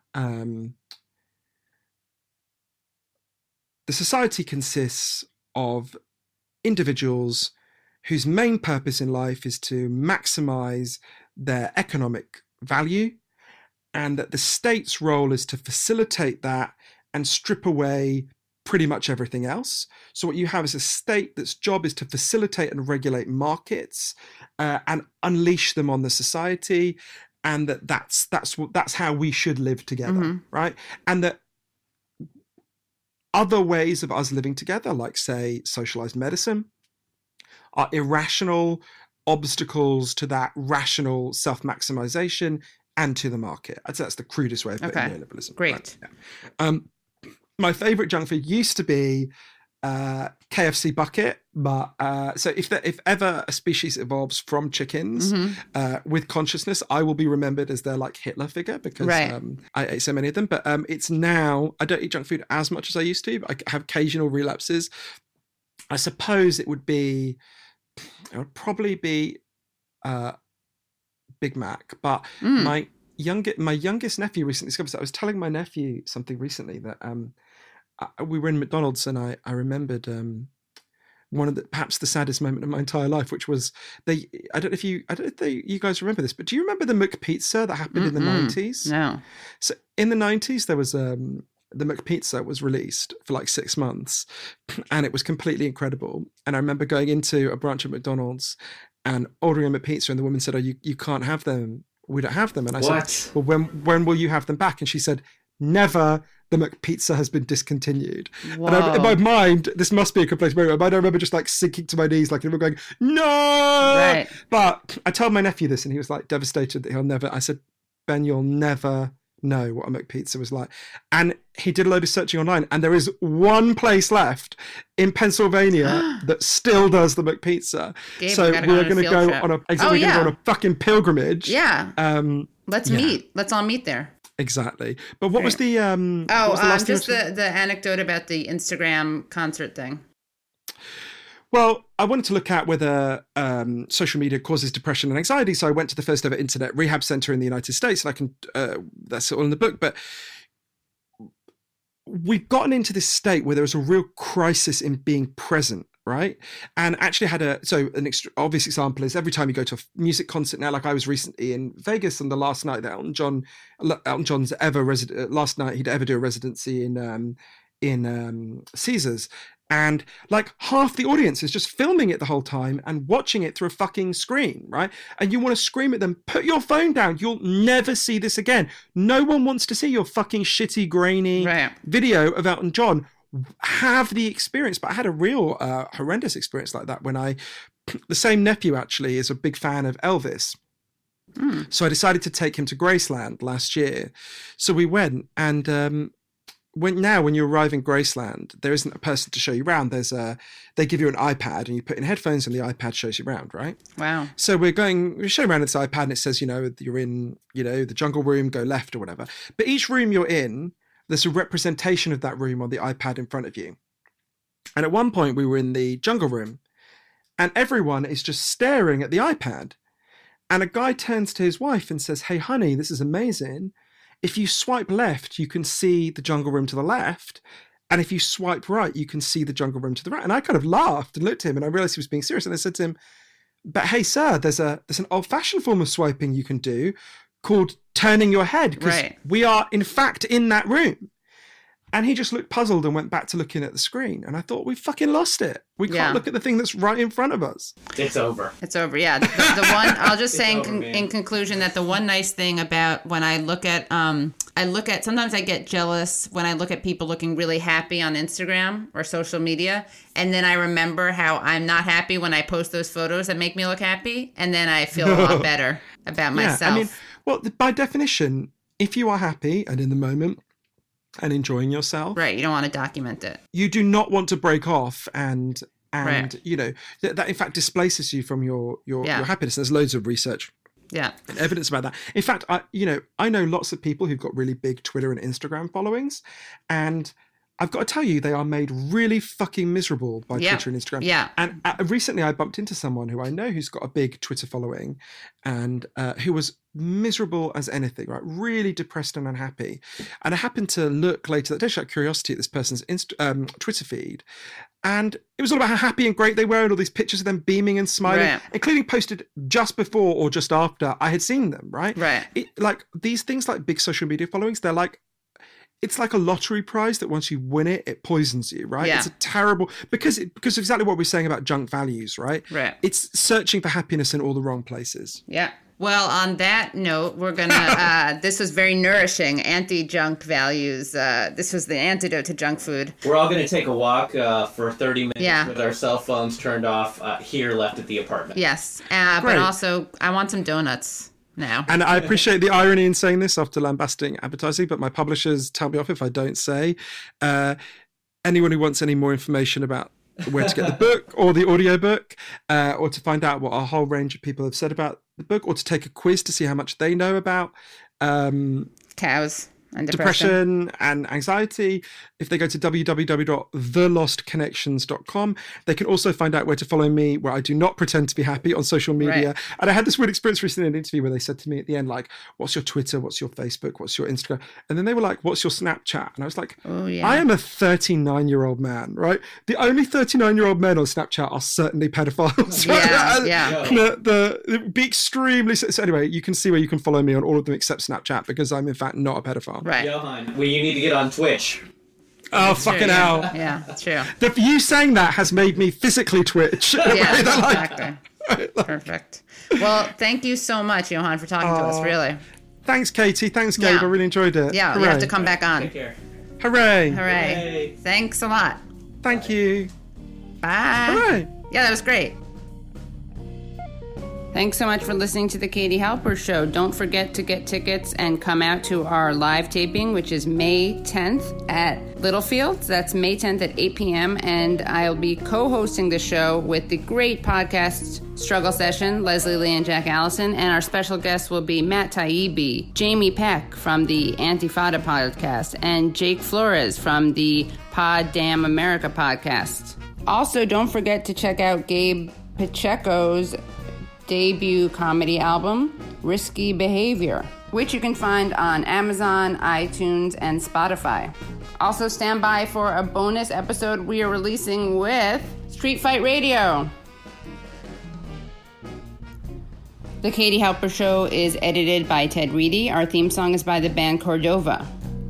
the society consists of individuals whose main purpose in life is to maximize their economic value, and that the state's role is to facilitate that and strip away pretty much everything else. So what you have is a state that's job is to facilitate and regulate markets and unleash them on the society, and that's how we should live together, right? And that other ways of us living together, like say socialized medicine, are irrational obstacles to that rational self-maximization and to the market. I'd say that's the crudest way of putting neoliberalism.
Great.
Right? Yeah. My favorite junk food used to be KFC bucket, but so if ever a species evolves from chickens with consciousness, I will be remembered as their like Hitler figure, because I ate so many of them. But it's now, I don't eat junk food as much as I used to, but I have occasional relapses. I suppose it would probably be Big Mac, but my youngest nephew recently discovered that. I was telling my nephew something recently that we were in McDonald's, and I remembered one of perhaps the saddest moment of my entire life, which was I don't know if you guys remember this, but do you remember the McPizza that happened in the 90s?
No.
So in the 90s there was the McPizza was released for like 6 months, and it was completely incredible. And I remember going into a branch of McDonald's and ordering a McPizza, and the woman said, "Oh, you can't have them. We don't have them." And I said, "Well, when will you have them back?" And she said, "Never, the McPizza has been discontinued.
Whoa.
And in my mind, this must be a complete moment. I don't remember just like sinking to my knees, like going, no!
Right.
But I told my nephew this and he was like devastated that he'll never, I said, Ben, you'll never know what a McPizza was like. And he did a load of searching online and there is one place left in Pennsylvania that still does the McPizza.
Gabe,
so we're going to go on a fucking pilgrimage.
Yeah. Let's meet. Let's all meet there.
Exactly. But what was the
just the anecdote about the Instagram concert thing.
Well, I wanted to look at whether social media causes depression and anxiety. So I went to the first ever internet rehab center in the United States, and that's all in the book. But we've gotten into this state where there is a real crisis in being present, right? And actually an obvious example is every time you go to a music concert now, like I was recently in Vegas on the last night that Elton John's last night he'd ever do a residency in Caesars. And like half the audience is just filming it the whole time and watching it through a fucking screen, right? And you want to scream at them, put your phone down. You'll never see this again. No one wants to see your fucking shitty, grainy video of Elton John. Have the experience. But I had a real horrendous experience like that when the same nephew actually is a big fan of Elvis. So I decided to take him to Graceland last year. So we went and when you arrive in Graceland, there isn't a person to show you around. They give you an iPad and you put in headphones and the iPad shows you around, right?
Wow. So
we show around this iPad and it says, you're in, the jungle room, go left or whatever. But each room you're in, there's a representation of that room on the iPad in front of you. And at one point we were in the jungle room and everyone is just staring at the iPad. And a guy turns to his wife and says, hey, honey, this is amazing. If you swipe left, you can see the jungle room to the left. And if you swipe right, you can see the jungle room to the right. And I kind of laughed and looked at him and I realized he was being serious. And I said to him, but hey, sir, there's an old-fashioned form of swiping you can do called turning your head. Because we are, in fact, in that room. And he just looked puzzled and went back to looking at the screen. And I thought, we fucking lost it. We can't look at the thing that's right in front of us.
It's over.
It's over, yeah. The one, I'll just say in conclusion that the one nice thing about when I look at, sometimes I get jealous when I look at people looking really happy on Instagram or social media. And then I remember how I'm not happy when I post those photos that make me look happy. And then I feel a lot better about myself.
By definition, if you are happy and in the moment, and enjoying yourself.
Right, you don't want to document it.
You do not want to break off and that in fact displaces you from your happiness. There's loads of research and evidence about that. In fact, I know lots of people who've got really big Twitter and Instagram followings, and I've got to tell you, they are made really fucking miserable by Twitter and Instagram.
Yeah.
And recently I bumped into someone who I know who's got a big Twitter following and who was miserable as anything, right? Really depressed and unhappy. And I happened to look later that day, out of curiosity, at this person's Twitter feed. And it was all about how happy and great they were and all these pictures of them beaming and smiling, including posted just before or just after I had seen them, right?
Right.
Like these things like big social media followings, they're like, it's like a lottery prize that once you win it, it poisons you, right?
Yeah.
It's a terrible, because exactly what we're saying about junk values, right?
Right.
It's searching for happiness in all the wrong places.
Yeah. Well, on that note, we're going to, this was very nourishing, anti-junk values. This was the antidote to junk food.
We're all going to take a walk for 30 minutes with our cell phones turned off here left at the apartment.
Yes. But also, I want some donuts now.
And I appreciate the irony in saying this after lambasting advertising, but my publishers tell me off if I don't say. Anyone who wants any more information about where to get the book or the audiobook, or to find out what a whole range of people have said about the book, or to take a quiz to see how much they know about
cows and
depression and anxiety, if they go to www.thelostconnections.com, they can also find out where to follow me, where I do not pretend to be happy on social media. Right. And I had this weird experience recently in an interview where they said to me at the end, like, what's your Twitter? What's your Facebook? What's your Instagram? And then they were like, what's your Snapchat? And I was like, I am a 39-year-old man, right? The only 39-year-old men on Snapchat are certainly pedophiles. Be extremely... So anyway, you can see where you can follow me on all of them except Snapchat, because I'm in fact not a pedophile.
Right.
Johan, you need to get on Twitch.
Oh, that's fucking hell.
Yeah, that's true.
You saying that has made me physically twitch.
Yeah, exactly. Perfect. Well, thank you so much, Johan, for talking to us, really.
Thanks, Katie. Thanks, Gabe. I really enjoyed it.
Yeah,
Hooray.
you have to come back on.
Take care.
Hooray.
Hooray. Thanks a lot.
Thank you.
Bye.
Hooray.
Yeah, that was great. Thanks so much for listening to The Katie Halper Show. Don't forget to get tickets and come out to our live taping, which is May 10th at Littlefields. That's May 10th at 8 p.m. And I'll be co-hosting the show with the great podcast Struggle Session, Leslie Lee and Jack Allison. And our special guests will be Matt Taibbi, Jamie Peck from the Antifada podcast, and Jake Flores from the Pod Damn America podcast. Also, don't forget to check out Gabe Pacheco's debut comedy album, Risky Behavior, which you can find on Amazon, iTunes, and Spotify. Also, stand by for a bonus episode we are releasing with Street Fight Radio. The Katie Halper Show is edited by Ted Reedy. Our theme song is by the band Cordova.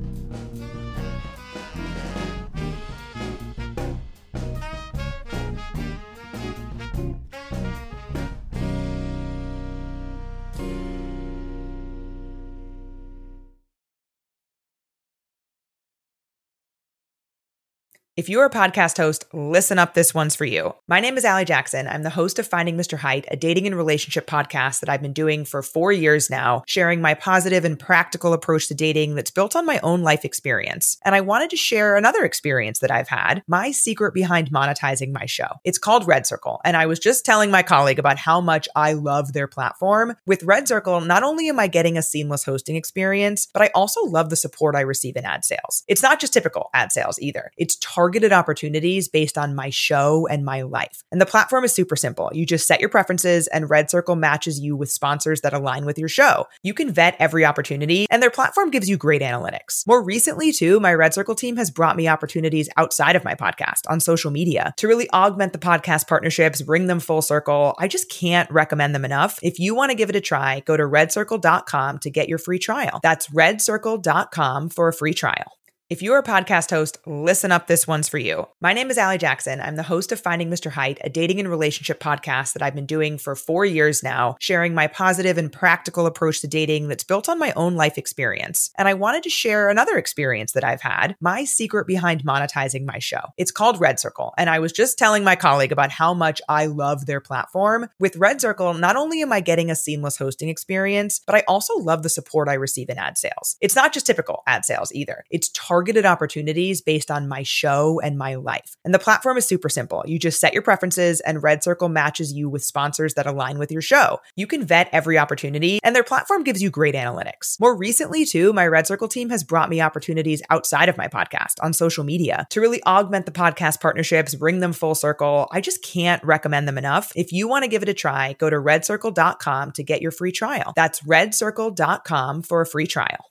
If you're a podcast host, listen up, this one's for you. My name is Allie Jackson. I'm the host of Finding Mr. Height, a dating and relationship podcast that I've been doing for 4 years now, sharing my positive and practical approach to dating that's built on my own life experience. And I wanted to share another experience that I've had, my secret behind monetizing my show. It's called Red Circle, and I was just telling my colleague about how much I love their platform. With Red Circle, not only am I getting a seamless hosting experience, but I also love the support I receive in ad sales. It's not just typical ad sales either. It's targeted opportunities based on my show and my life. And the platform is super simple. You just set your preferences and Red Circle matches you with sponsors that align with your show. You can vet every opportunity and their platform gives you great analytics. More recently too, my Red Circle team has brought me opportunities outside of my podcast on social media to really augment the podcast partnerships, bring them full circle. I just can't recommend them enough. If you want to give it a try, go to redcircle.com to get your free trial. That's redcircle.com for a free trial. If you're a podcast host, listen up, this one's for you. My name is Allie Jackson. I'm the host of Finding Mr. Height, a dating and relationship podcast that I've been doing for 4 years now, sharing my positive and practical approach to dating that's built on my own life experience. And I wanted to share another experience that I've had, my secret behind monetizing my show. It's called Red Circle, and I was just telling my colleague about how much I love their platform. With Red Circle, not only am I getting a seamless hosting experience, but I also love the support I receive in ad sales. It's not just typical ad sales either. It's targeted opportunities based on my show and my life. And the platform is super simple. You just set your preferences and Red Circle matches you with sponsors that align with your show. You can vet every opportunity and their platform gives you great analytics. More recently too, my Red Circle team has brought me opportunities outside of my podcast on social media to really augment the podcast partnerships, bring them full circle. I just can't recommend them enough. If you want to give it a try, go to redcircle.com to get your free trial. That's redcircle.com for a free trial.